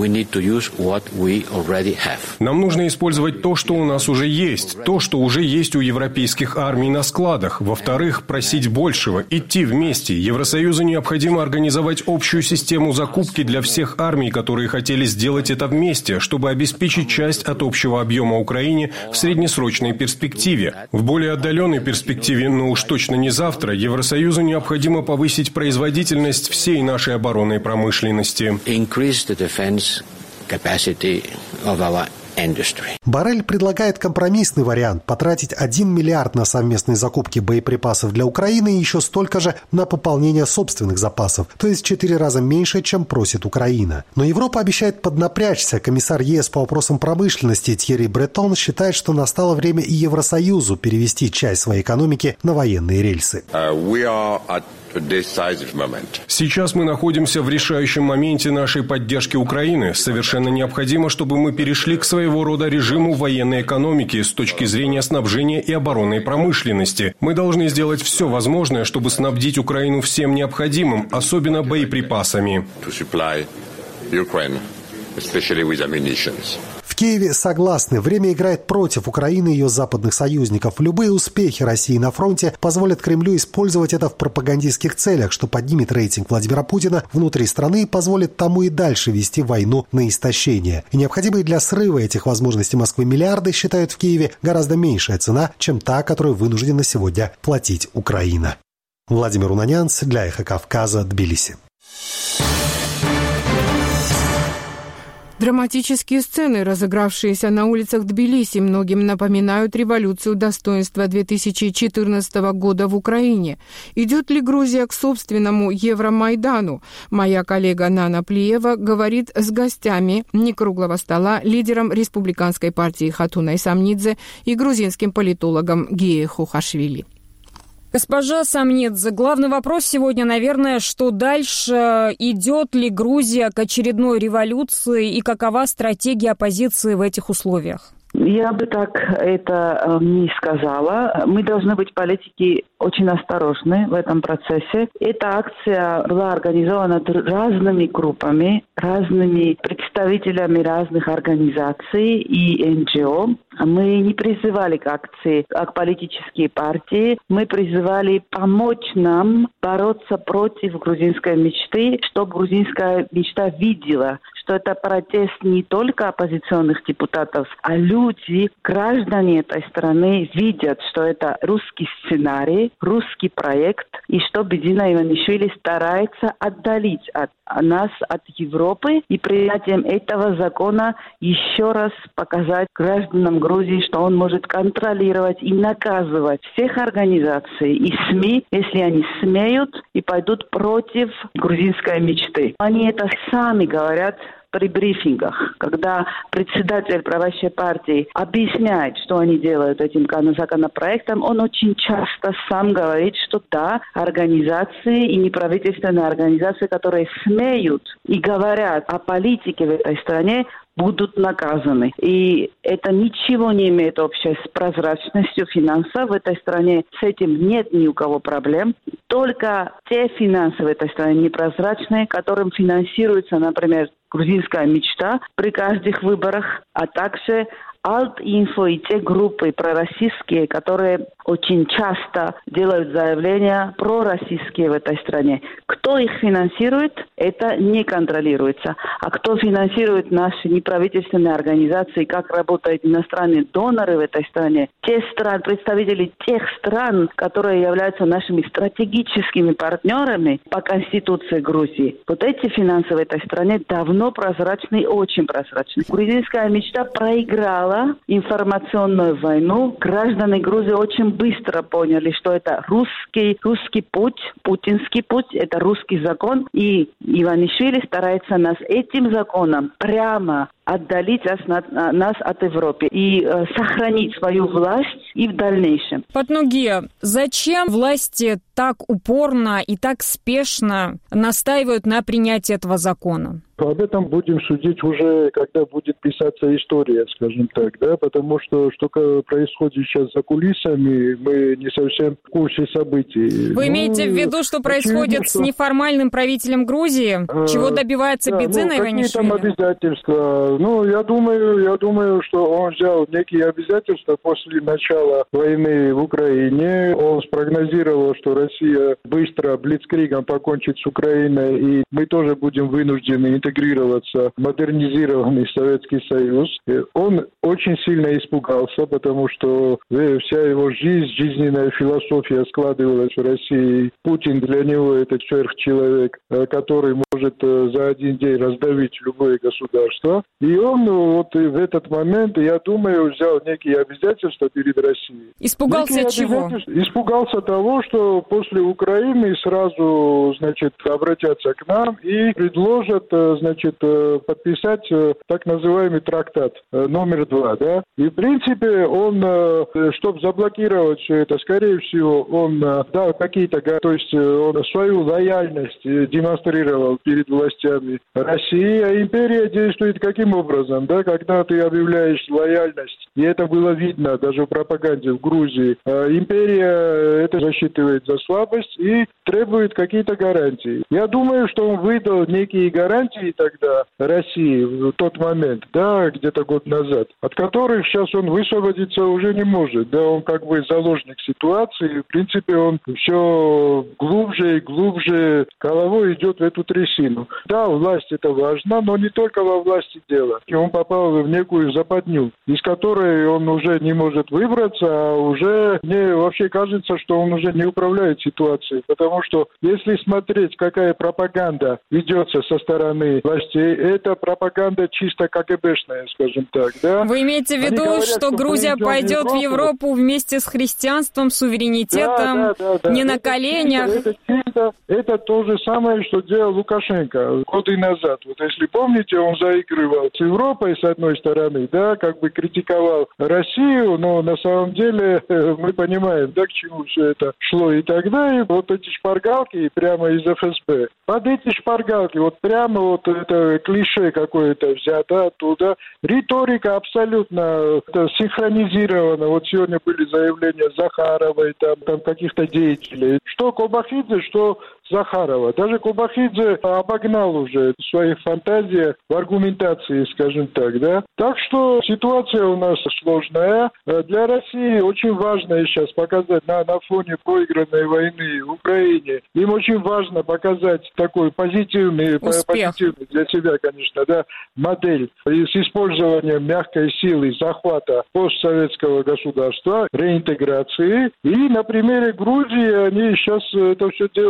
Нам нужно использовать то, что у нас уже есть, то, что уже есть у европейских армий на складах. Во-вторых, просить большего, идти вместе. Евросоюзу необходимо организовать общую систему закупки для всех армий, которые хотели сделать это вместе, чтобы обеспечить часть от общего объема Украине в среднесрочной перспективе. В более отдаленной перспективе, но уж точно не завтра, Евросоюзу необходимо повысить производительность всей нашей оборонной промышленности. Боррель предлагает компромиссный вариант – потратить один миллиард на совместные закупки боеприпасов для Украины и еще столько же на пополнение собственных запасов, то есть в четыре раза меньше, чем просит Украина. Но Европа обещает поднапрячься. Комиссар ЕС по вопросам промышленности Тьерри Бретон считает, что настало время и Евросоюзу перевести часть своей экономики на военные рельсы. Сейчас мы находимся в решающем моменте нашей поддержки Украины. Совершенно необходимо, чтобы мы перешли к своего рода режиму военной экономики с точки зрения снабжения и оборонной промышленности. Мы должны сделать все возможное, чтобы снабдить Украину всем необходимым, особенно боеприпасами. В Киеве согласны, время играет против Украины и ее западных союзников. Любые успехи России на фронте позволят Кремлю использовать это в пропагандистских целях, что поднимет рейтинг Владимира Путина внутри страны и позволит тому и дальше вести войну на истощение. И необходимые для срыва этих возможностей Москвы миллиарды, считают в Киеве, гораздо меньшая цена, чем та, которую вынуждена сегодня платить Украина. Владимир Унанянц для Эхо Кавказа, Тбилиси. Драматические сцены, разыгравшиеся на улицах Тбилиси, многим напоминают революцию достоинства две тысячи четырнадцатого года в Украине. Идет ли Грузия к собственному Евромайдану? Моя коллега Нана Плиева говорит с гостями некруглого стола, лидером республиканской партии Хатуной Самнидзе и грузинским политологом Гие Хухашвили. Госпожа Самнидзе, главный вопрос сегодня, наверное, что дальше? Идет ли Грузия к очередной революции и какова стратегия оппозиции в этих условиях? Я бы так это не сказала. Мы должны быть, политики, очень осторожны в этом процессе. Эта акция была организована разными группами, разными представителями разных организаций и эн джи о. Мы не призывали к акции, как политические партии. Мы призывали помочь нам бороться против грузинской мечты, чтобы грузинская мечта видела, что это протест не только оппозиционных депутатов, а люди, граждане этой страны видят, что это русский сценарий, русский проект, и что Бедина Иванишвили старается отдалить от нас от Европы, и принятием этого закона еще раз показать гражданам Грузии, что он может контролировать и наказывать всех организаций и СМИ, если они смеют и пойдут против грузинской мечты. Они это сами говорят при брифингах, когда председатель правящей партии объясняет, что они делают этим законопроектом, он очень часто сам говорит, что да, организации и неправительственные организации, которые смеют и говорят о политике в этой стране, будут наказаны. И это ничего не имеет общего с прозрачностью финансов в этой стране. С этим нет ни у кого проблем. Только те финансы в этой стране непрозрачные, которым финансируется, например, грузинская мечта при каждых выборах, а также Alt-Info и те группы пророссийские, которые очень часто делают заявления пророссийские в этой стране. Кто их финансирует, это не контролируется. А кто финансирует наши неправительственные организации, как работают иностранные доноры в этой стране, те страны, представители тех стран, которые являются нашими стратегическими партнерами по Конституции Грузии, вот эти финансы в этой стране давно прозрачны, очень прозрачны. Грузинская мечта проиграла информационную войну. Граждане Грузии очень быстро поняли, что это русский, русский путь, путинский путь, это русский закон. И Иванишвили старается нас этим законом прямо отдалить нас, нас от Европы и э, сохранить свою власть и в дальнейшем. Патнуге, зачем власти так упорно и так спешно настаивают на принятии этого закона? Об этом будем судить уже, когда будет писаться история, скажем так, да, потому что что происходит сейчас за кулисами, мы не совсем в курсе событий. Вы ну, имеете в виду, что происходит что... с неформальным правителем Грузии? А, Чего добивается да, Бидзина ну, Иванишвили? Какие там обязательства? Ну, я думаю, я думаю, что он взял некие обязательства после начала войны в Украине. Он спрогнозировал, что Россия быстро блицкригом покончит с Украиной, и мы тоже будем вынуждены интегрироваться в модернизированный Советский Союз. И он очень сильно испугался, потому что вся его жизнь, жизненная философия складывалась в России. Путин для него это сверхчеловек, который может за один день раздавить любое государство. И он вот в этот момент, я думаю, взял некие обязательства перед Россией. Испугался чего? Испугался того, что после Украины сразу, значит, обратятся к нам и предложат, значит, подписать так называемый трактат номер два, да. И, в принципе, он, чтобы заблокировать все это, скорее всего, он дал какие-то, то есть он свою лояльность демонстрировал перед властями России, а империя действует каким образом, да, когда ты объявляешь лояльность, и это было видно даже в пропаганде в Грузии, империя это засчитывает за слабость и требует какие-то гарантии. Я думаю, что он выдал некие гарантии тогда России в тот момент, да, где-то год назад, от которых сейчас он высвободиться уже не может, да, он как бы заложник ситуации, в принципе, он все глубже и глубже головой идет в эту трясину. Да, власть это важно, но не только во власти дело. И он попал в некую западню, из которой он уже не может выбраться, а уже мне вообще кажется, что он уже не управляет ситуацией, потому что если смотреть, какая пропаганда ведется со стороны властей, это пропаганда чисто КГБшная, скажем так, да? Вы имеете в виду, говорят, что, что Грузия пойдет в Европу. в Европу вместе с христианством, суверенитетом, да, да, да, да. не это на коленях? Чисто, это, чисто, это то же самое, что делал Лукашенко годы назад. Вот если помните, он заигрывал с Европой с одной стороны, да, как бы критиковал Россию, но на самом деле мы понимаем, да, к чему все это шло и тогда, и вот эти шпаргалки прямо из эф эс бэ. Под эти шпаргалки, вот прямо вот это клише какое-то взято оттуда, риторика абсолютно синхронизирована. Вот сегодня были заявления Захаровой, там, там каких-то деятелей. Что Кобахидзе, что Захарова. Даже Кобахидзе обогнал уже в своих фантазиях в аргументации, скажем так, да. Так что ситуация у нас сложная. Для России очень важно сейчас показать на, на фоне проигранной войны в Украине. Им очень важно показать такой позитивный, позитивный для себя, конечно, да, модель с использованием мягкой силы захвата постсоветского государства, реинтеграции. И на примере Грузии они сейчас это все делают. Я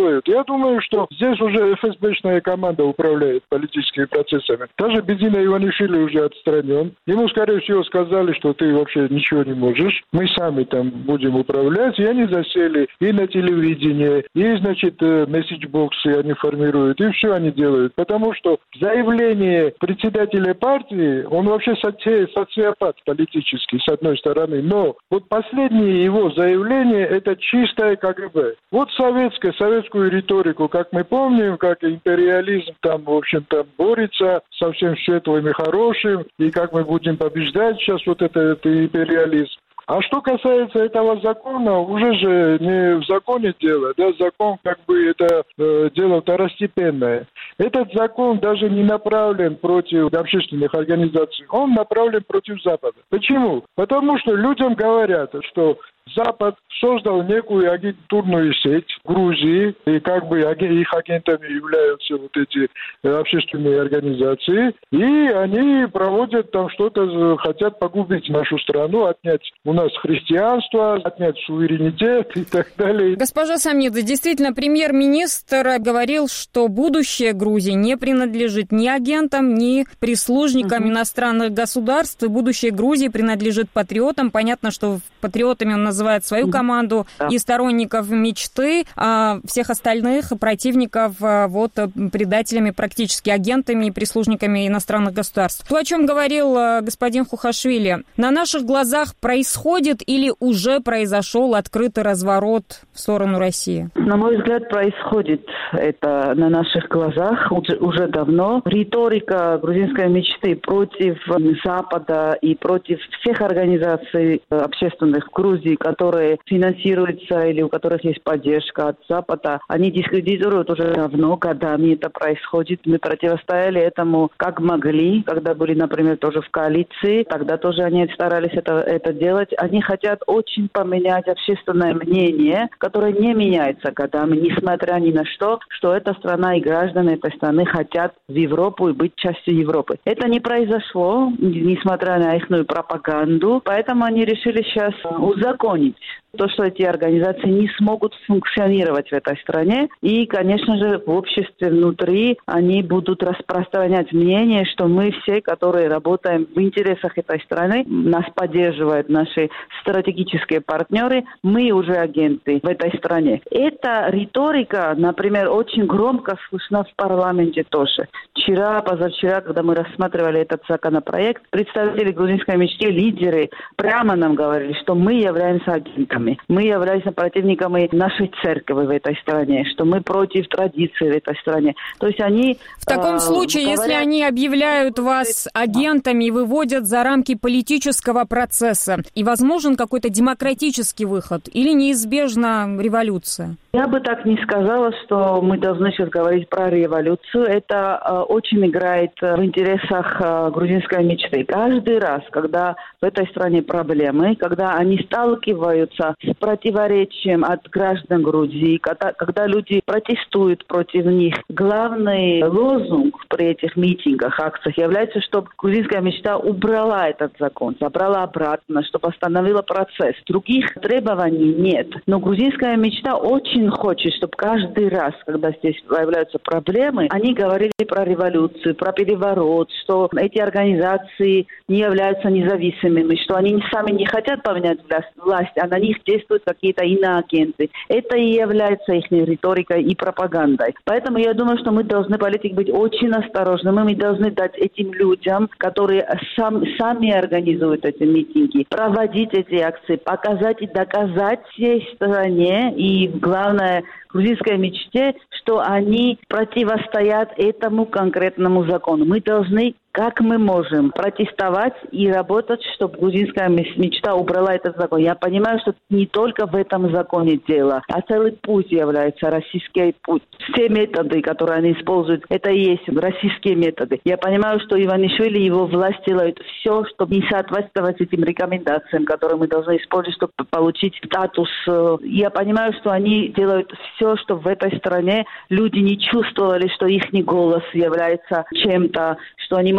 думаю, что здесь уже эф эс бэшная команда управляет политическими процессами. Даже Бедина Иванишвили уже отстранен. Ему, скорее всего, сказали, что ты вообще ничего не можешь. Мы сами там будем управлять. И они засели и на телевидении, и, значит, месседж-боксы они формируют, и все они делают. Потому что заявление председателя партии, он вообще соци... социопат политический, с одной стороны. Но вот последнее его заявление, это чистое ка гэ бэ. Вот советская, советскую риторику, как мы помним, как империализм там, в общем, там борется со всем светлым и хорошим, и как мы будем побеждать сейчас вот это, это империализм. А что касается этого закона, уже же не в законе дело, да, закон как бы это э, дело второстепенное. Этот закон даже не направлен против общественных организаций, он направлен против Запада. Почему? Потому что людям говорят, что Запад создал некую агентурную сеть в Грузии, и как бы их агентами являются вот эти общественные организации, и они проводят там что-то, хотят погубить нашу страну, отнять у нас христианство, отнять суверенитет и так далее. Госпожа Самнидзе, действительно, премьер-министр говорил, что будущее Грузии не принадлежит ни агентам, ни прислужникам угу. иностранных государств, и будущее Грузии принадлежит патриотам. Понятно, что патриотами он называет свою команду да. и сторонников мечты, а всех остальных противников вот предателями, практически агентами и прислужниками иностранных государств. То, о чем говорил господин Хухашвили, на наших глазах происходит или уже произошел открытый разворот в сторону России? На мой взгляд, происходит это на наших глазах уже, уже давно. Риторика грузинской мечты против Запада и против всех организаций общественных в Грузии, которые финансируются или у которых есть поддержка от Запада, они дискредитируют уже давно, годами это происходит. Мы противостояли этому как могли, когда были, например, тоже в коалиции. Тогда тоже они старались это, это делать. Они хотят очень поменять общественное мнение, которое не меняется годами, несмотря ни на что, что эта страна и граждане этой страны хотят в Европу и быть частью Европы. Это не произошло, несмотря на их пропаганду, поэтому они решили сейчас узаконить то, что эти организации не смогут функционировать в этой стране. И, конечно же, в обществе внутри они будут распространять мнение, что мы все, которые работаем в интересах этой страны, нас поддерживают наши стратегические партнеры, мы уже агенты в этой стране. Эта риторика, например, очень громко слышна в парламенте тоже. Вчера, позавчера, когда мы рассматривали этот законопроект, представители грузинской мечты, лидеры прямо нам говорили, что мы являемся агентами. Мы являемся противниками нашей церкви в этой стране, что мы против традиций в этой стране. То есть они... В таком э, случае, говорят, если они объявляют вас агентами и выводят за рамки политического процесса, и возможен какой-то демократический выход или неизбежна революция? Я бы так не сказала, что мы должны сейчас говорить про революцию. Это э, очень играет в интересах э, грузинской мечты. Каждый раз, когда в этой стране проблемы, когда они сталкиваются с противоречием от граждан Грузии, когда, когда люди протестуют против них, главный лозунг при этих митингах, акциях является, чтобы грузинская мечта убрала этот закон, забрала обратно, чтобы остановила процесс. Других требований нет. Но грузинская мечта очень хочет, чтобы каждый раз, когда здесь появляются проблемы, они говорили про революцию, про переворот, что эти организации не являются независимыми, что они сами не хотят поменять власть, а на них действуют какие-то иноагенты. Это и является их риторикой и пропагандой. Поэтому я думаю, что мы должны, политики, быть очень осторожными. Мы должны дать этим людям, которые сам, сами организуют эти митинги, проводить эти акции, показать и доказать всей стране и, главное, грузинской мечте, что они противостоят этому конкретному закону. Мы должны, как мы можем, протестовать и работать, чтобы грузинская мечта убрала этот закон. Я понимаю, что не только в этом законе дело, а целый путь является российский путь. Все методы, которые они используют, это и есть российские методы. Я понимаю, что Иванишвили и его власть делают все, чтобы не соответствовать этим рекомендациям, которые мы должны использовать, чтобы получить статус. Я понимаю, что они делают все, чтобы в этой стране люди не чувствовали, что их голос является чем-то, что они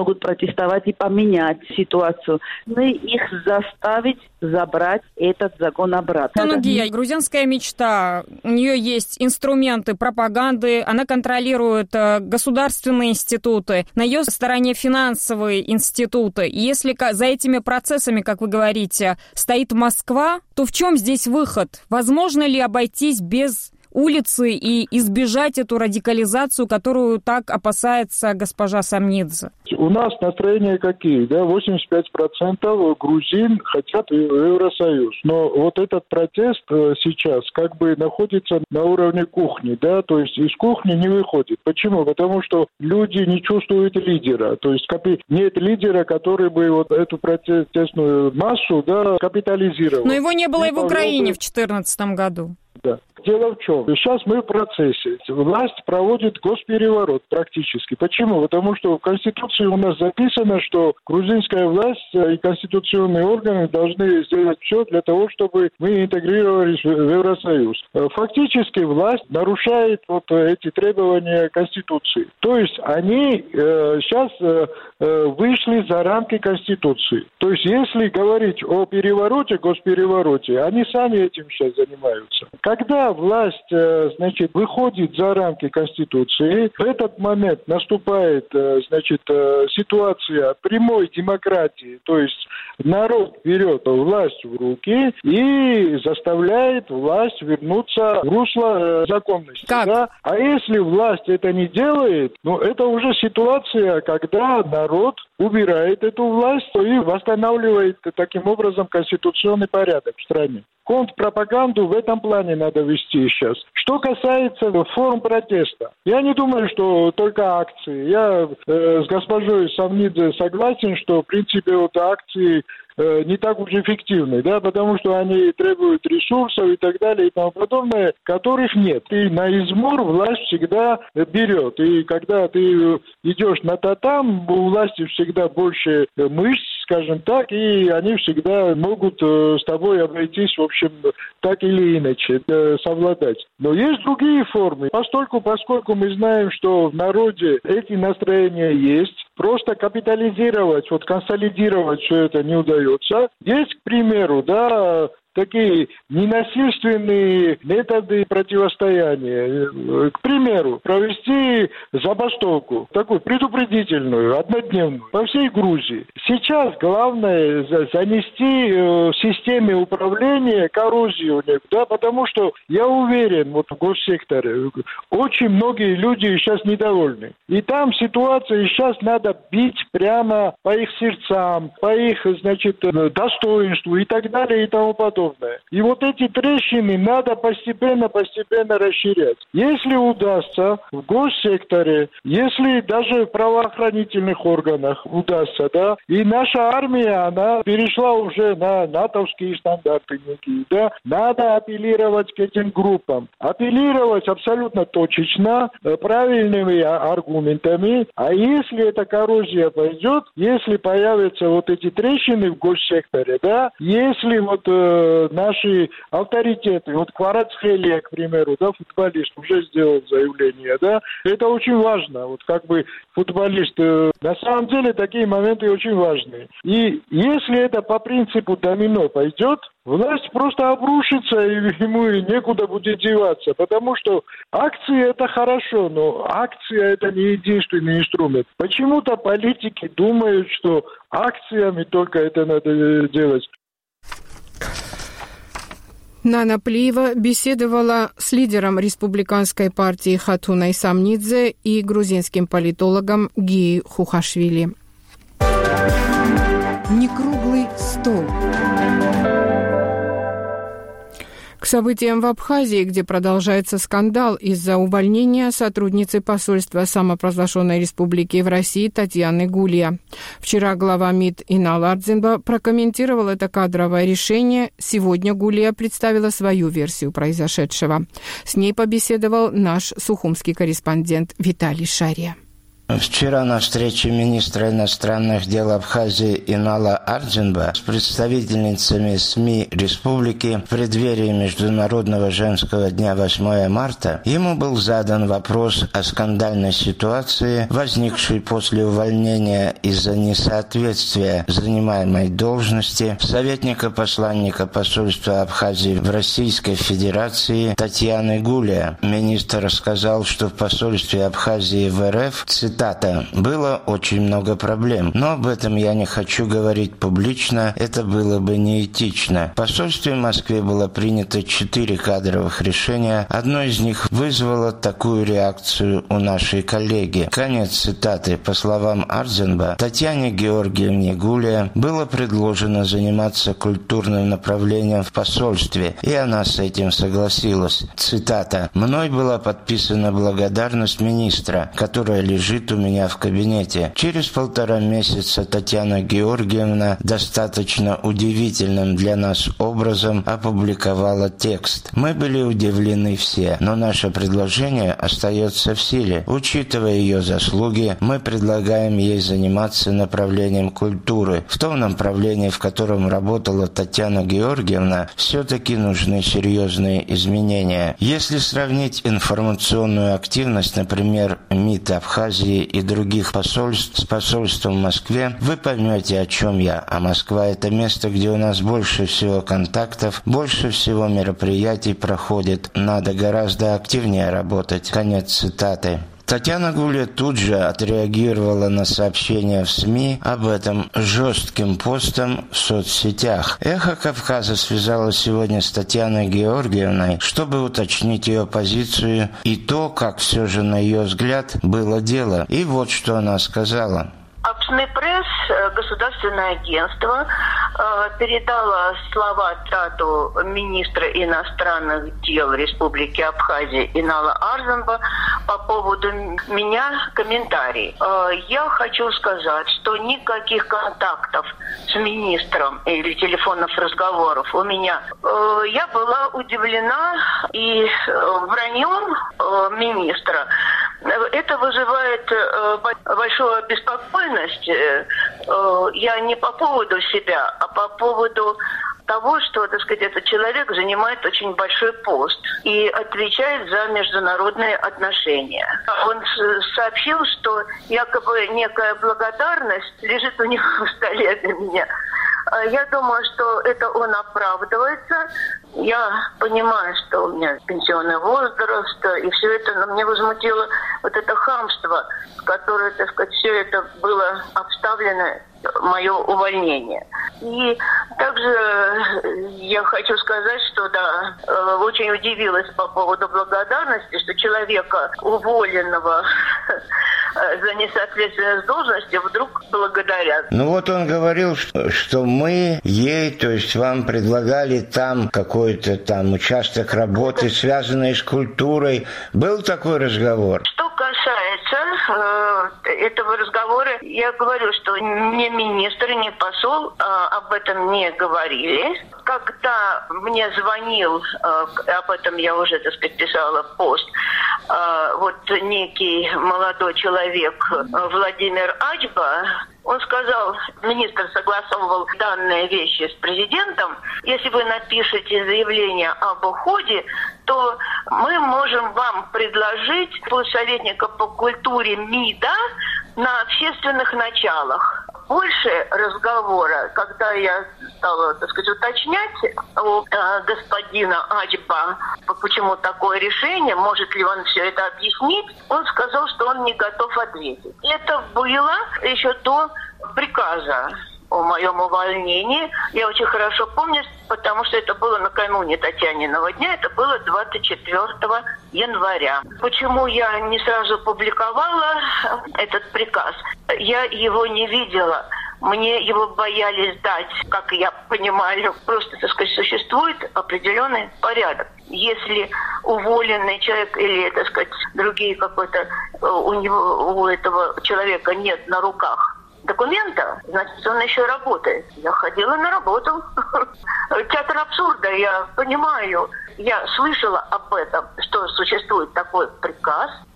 могут протестовать и поменять ситуацию. Мы их заставить забрать этот закон обратно. Нугия, грузинская мечта, у нее есть инструменты пропаганды, она контролирует государственные институты, на ее стороне финансовые институты. И если за этими процессами, как вы говорите, стоит Москва, то в чем здесь выход? Возможно ли обойтись без улицы и избежать эту радикализацию, которую так опасается госпожа Самнидзе? У нас настроения какие? Да? восемьдесят пять процентов грузин хотят в Евросоюз. Но вот этот протест сейчас как бы находится на уровне кухни. Да? То есть из кухни не выходит. Почему? Потому что люди не чувствуют лидера. То есть нет лидера, который бы вот эту протестную массу, да, капитализировал. Но его не было и в Украине в две тысячи четырнадцатом году. Да. Дело в чем? Сейчас мы в процессе. Власть проводит госпереворот практически. Почему? Потому что в Конституции у нас записано, что грузинская власть и конституционные органы должны сделать все для того, чтобы мы интегрировались в Евросоюз. Фактически власть нарушает вот эти требования Конституции. То есть они э, сейчас э, вышли за рамки Конституции. То есть если говорить о перевороте, госперевороте, они сами этим сейчас занимаются. Когда власть, значит, выходит за рамки Конституции, в этот момент наступает, значит, ситуация прямой демократии, то есть народ берет власть в руки и заставляет власть вернуться в русло законности. Да? А если власть это не делает, ну, это уже ситуация, когда народ убирает эту власть и восстанавливает таким образом конституционный порядок в стране. Контрпропаганду в этом плане надо вести сейчас. Что касается форм протеста, я не думаю, что только акции. Я э, с госпожой Самнидзе согласен, что в принципе вот акции э, не так уж эффективны, да, потому что они требуют ресурсов и так далее и тому подобное, которых нет. И на измор власть всегда берет. И когда ты идешь на татам, у власти всегда больше мышц, скажем так, и они всегда могут э, с тобой обойтись, в общем, так или иначе, э, совладать. Но есть другие формы. Постольку, поскольку мы знаем, что в народе эти настроения есть, просто капитализировать, вот консолидировать все это не удается. Есть, к примеру, да, такие ненасильственные методы противостояния. К примеру, провести забастовку, такую предупредительную, однодневную, по всей Грузии. Сейчас главное занести в системе управления коррозию, да, потому что я уверен, вот в госсекторе, очень многие люди сейчас недовольны. И там ситуация, сейчас надо бить прямо по их сердцам, по их, значит, достоинству и так далее и тому подобное. И вот эти трещины надо постепенно-постепенно расширять. Если удастся в госсекторе, если даже в правоохранительных органах удастся, да, и наша армия, она перешла уже на натовские стандарты некие, да, надо апеллировать к этим группам. Апеллировать абсолютно точечно, правильными аргументами. А если эта коррозия пойдет, если появятся вот эти трещины в госсекторе, да, если вот наши авторитеты, вот Кварацхелия, к примеру, да, футболист, уже сделал заявление, да, это очень важно, вот как бы футболист, на самом деле такие моменты очень важные. И если это по принципу домино пойдет, власть просто обрушится, и ему некуда будет деваться, потому что акции это хорошо, но акция это не единственный инструмент. Почему-то политики думают, что акциями только это надо делать. Нана Плиева беседовала с лидером республиканской партии Хатуной Самнидзе и грузинским политологом Гии Хухашвили. Некруглый стол. К событиям в Абхазии, где продолжается скандал из-за увольнения сотрудницы посольства самопровозглашенной республики в России Татьяны Гулия. Вчера глава МИД Инал Ардзинба прокомментировал это кадровое решение. Сегодня Гулия представила свою версию произошедшего. С ней побеседовал наш сухумский корреспондент Виталий Шария. Вчера на встрече министра иностранных дел Абхазии Инала Арджинба с представительницами СМИ республики в преддверии Международного женского дня восьмого марта ему был задан вопрос о скандальной ситуации, возникшей после увольнения из-за несоответствия занимаемой должности советника-посланника посольства Абхазии в Российской Федерации Татьяны Гулия. Министр сказал, что в посольстве Абхазии в РФ, цитата, «было очень много проблем, но об этом я не хочу говорить публично, это было бы неэтично. В посольстве в Москве было принято четыре кадровых решения, одно из них вызвало такую реакцию у нашей коллеги». Конец цитаты. По словам Арзенба, Татьяне Георгиевне Гулия было предложено заниматься культурным направлением в посольстве, и она с этим согласилась. Цитата. «Мной была подписана благодарность министра, которая лежит у меня в кабинете. Через полтора месяца Татьяна Георгиевна достаточно удивительным для нас образом опубликовала текст. Мы были удивлены все, но наше предложение остается в силе. Учитывая ее заслуги, мы предлагаем ей заниматься направлением культуры. В том направлении, в котором работала Татьяна Георгиевна, все-таки нужны серьезные изменения. Если сравнить информационную активность, например, МИД Абхазии и других посольств с посольством в Москве, вы поймете, о чем я. А Москва – это место, где у нас больше всего контактов, больше всего мероприятий проходит. Надо гораздо активнее работать». Конец цитаты. Татьяна Гулия тут же отреагировала на сообщения в СМИ об этом жестким постом в соцсетях. «Эхо Кавказа» связалось сегодня с Татьяной Георгиевной, чтобы уточнить ее позицию и то, как все же, на ее взгляд, было дело. И вот что она сказала. Апснепресс, государственное агентство, передало слова цитату министра иностранных дел Республики Абхазия Инала Арзенба по поводу меня комментарий. Я хочу сказать, что никаких контактов с министром или телефонных разговоров у меня. Я была удивлена и враньем министра. Это вызывает большую обеспокоенность. Я не по поводу себя, а по поводу того, что, так сказать, этот человек занимает очень большой пост и отвечает за международные отношения. Он сообщил, что якобы некая благодарность лежит у него в столе для меня. Я думаю, что это он оправдывается. Я понимаю, что у меня пенсионный возраст, и все это, но мне возмутило вот это хамство, которое, так сказать, все это было обставлено, мое увольнение. И также я хочу сказать, что да, очень удивилась по поводу благодарности, что человека, уволенного за несоответствие с должностью, вдруг благодарят. Ну вот он говорил, что, что мы ей, то есть вам предлагали там какой-то там участок работы, связанный с культурой. Был такой разговор? Что касается э, этого разговора, я говорю, что ни министр, ни посол э, об этом не говорили. Когда мне звонил, э, об этом я уже, так сказать, писала пост, э, вот некий молодой человек Владимир Ачба, он сказал, министр согласовывал данные вещи с президентом. Если вы напишете заявление об уходе, то мы можем вам предложить советника по культуре МИДа на общественных началах. Больше разговора, когда я стала, так сказать, уточнять у э, господина Ачба, почему такое решение, может ли он все это объяснить, он сказал, что он не готов ответить. Это было еще до приказа о моем увольнении. Я очень хорошо помню, потому что это было накануне Татьяниного дня, это было двадцать четвёртого января. Почему я не сразу публиковала этот приказ? Я его не видела. Мне его боялись дать, как я понимаю. Просто, так сказать, существует определенный порядок. Если уволенный человек или, так сказать, другие какой-то у него, у этого человека нет на руках документа, значит, он еще работает. Я ходила на работу. Театр абсурда, я понимаю. Я слышала об этом, что существует такой приказ.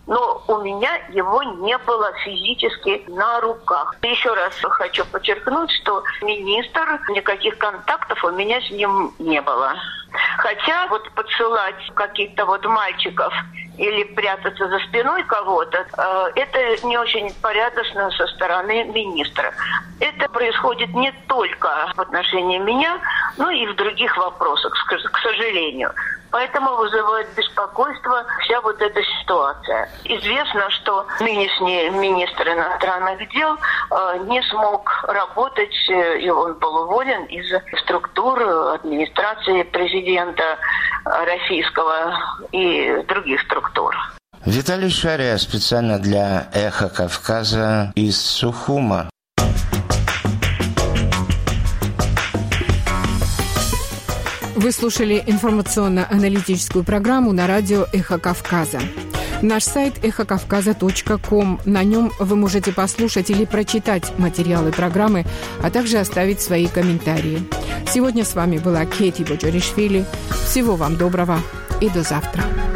но у меня его не было физически на руках. Еще раз хочу подчеркнуть, что министр, никаких контактов у меня с ним не было. Хотя вот подсылать каких-то вот мальчиков или прятаться за спиной кого-то, э, это не очень порядочно со стороны министра. Это происходит не только в отношении меня, но и в других вопросах, к сожалению. Поэтому вызывает беспокойство вся вот эта ситуация. Известно, что нынешний министр иностранных дел э, не смог работать, э, и он был уволен из структур администрации президента российского и других структур. Виталий Шария специально для «Эхо Кавказа» из Сухума. Вы слушали информационно-аналитическую программу на радио «Эхо Кавказа». Наш сайт эхо кавказа точка ком. На нем вы можете послушать или прочитать материалы программы, а также оставить свои комментарии. Сегодня с вами была Кейти Боджоришвили. Всего вам доброго и до завтра.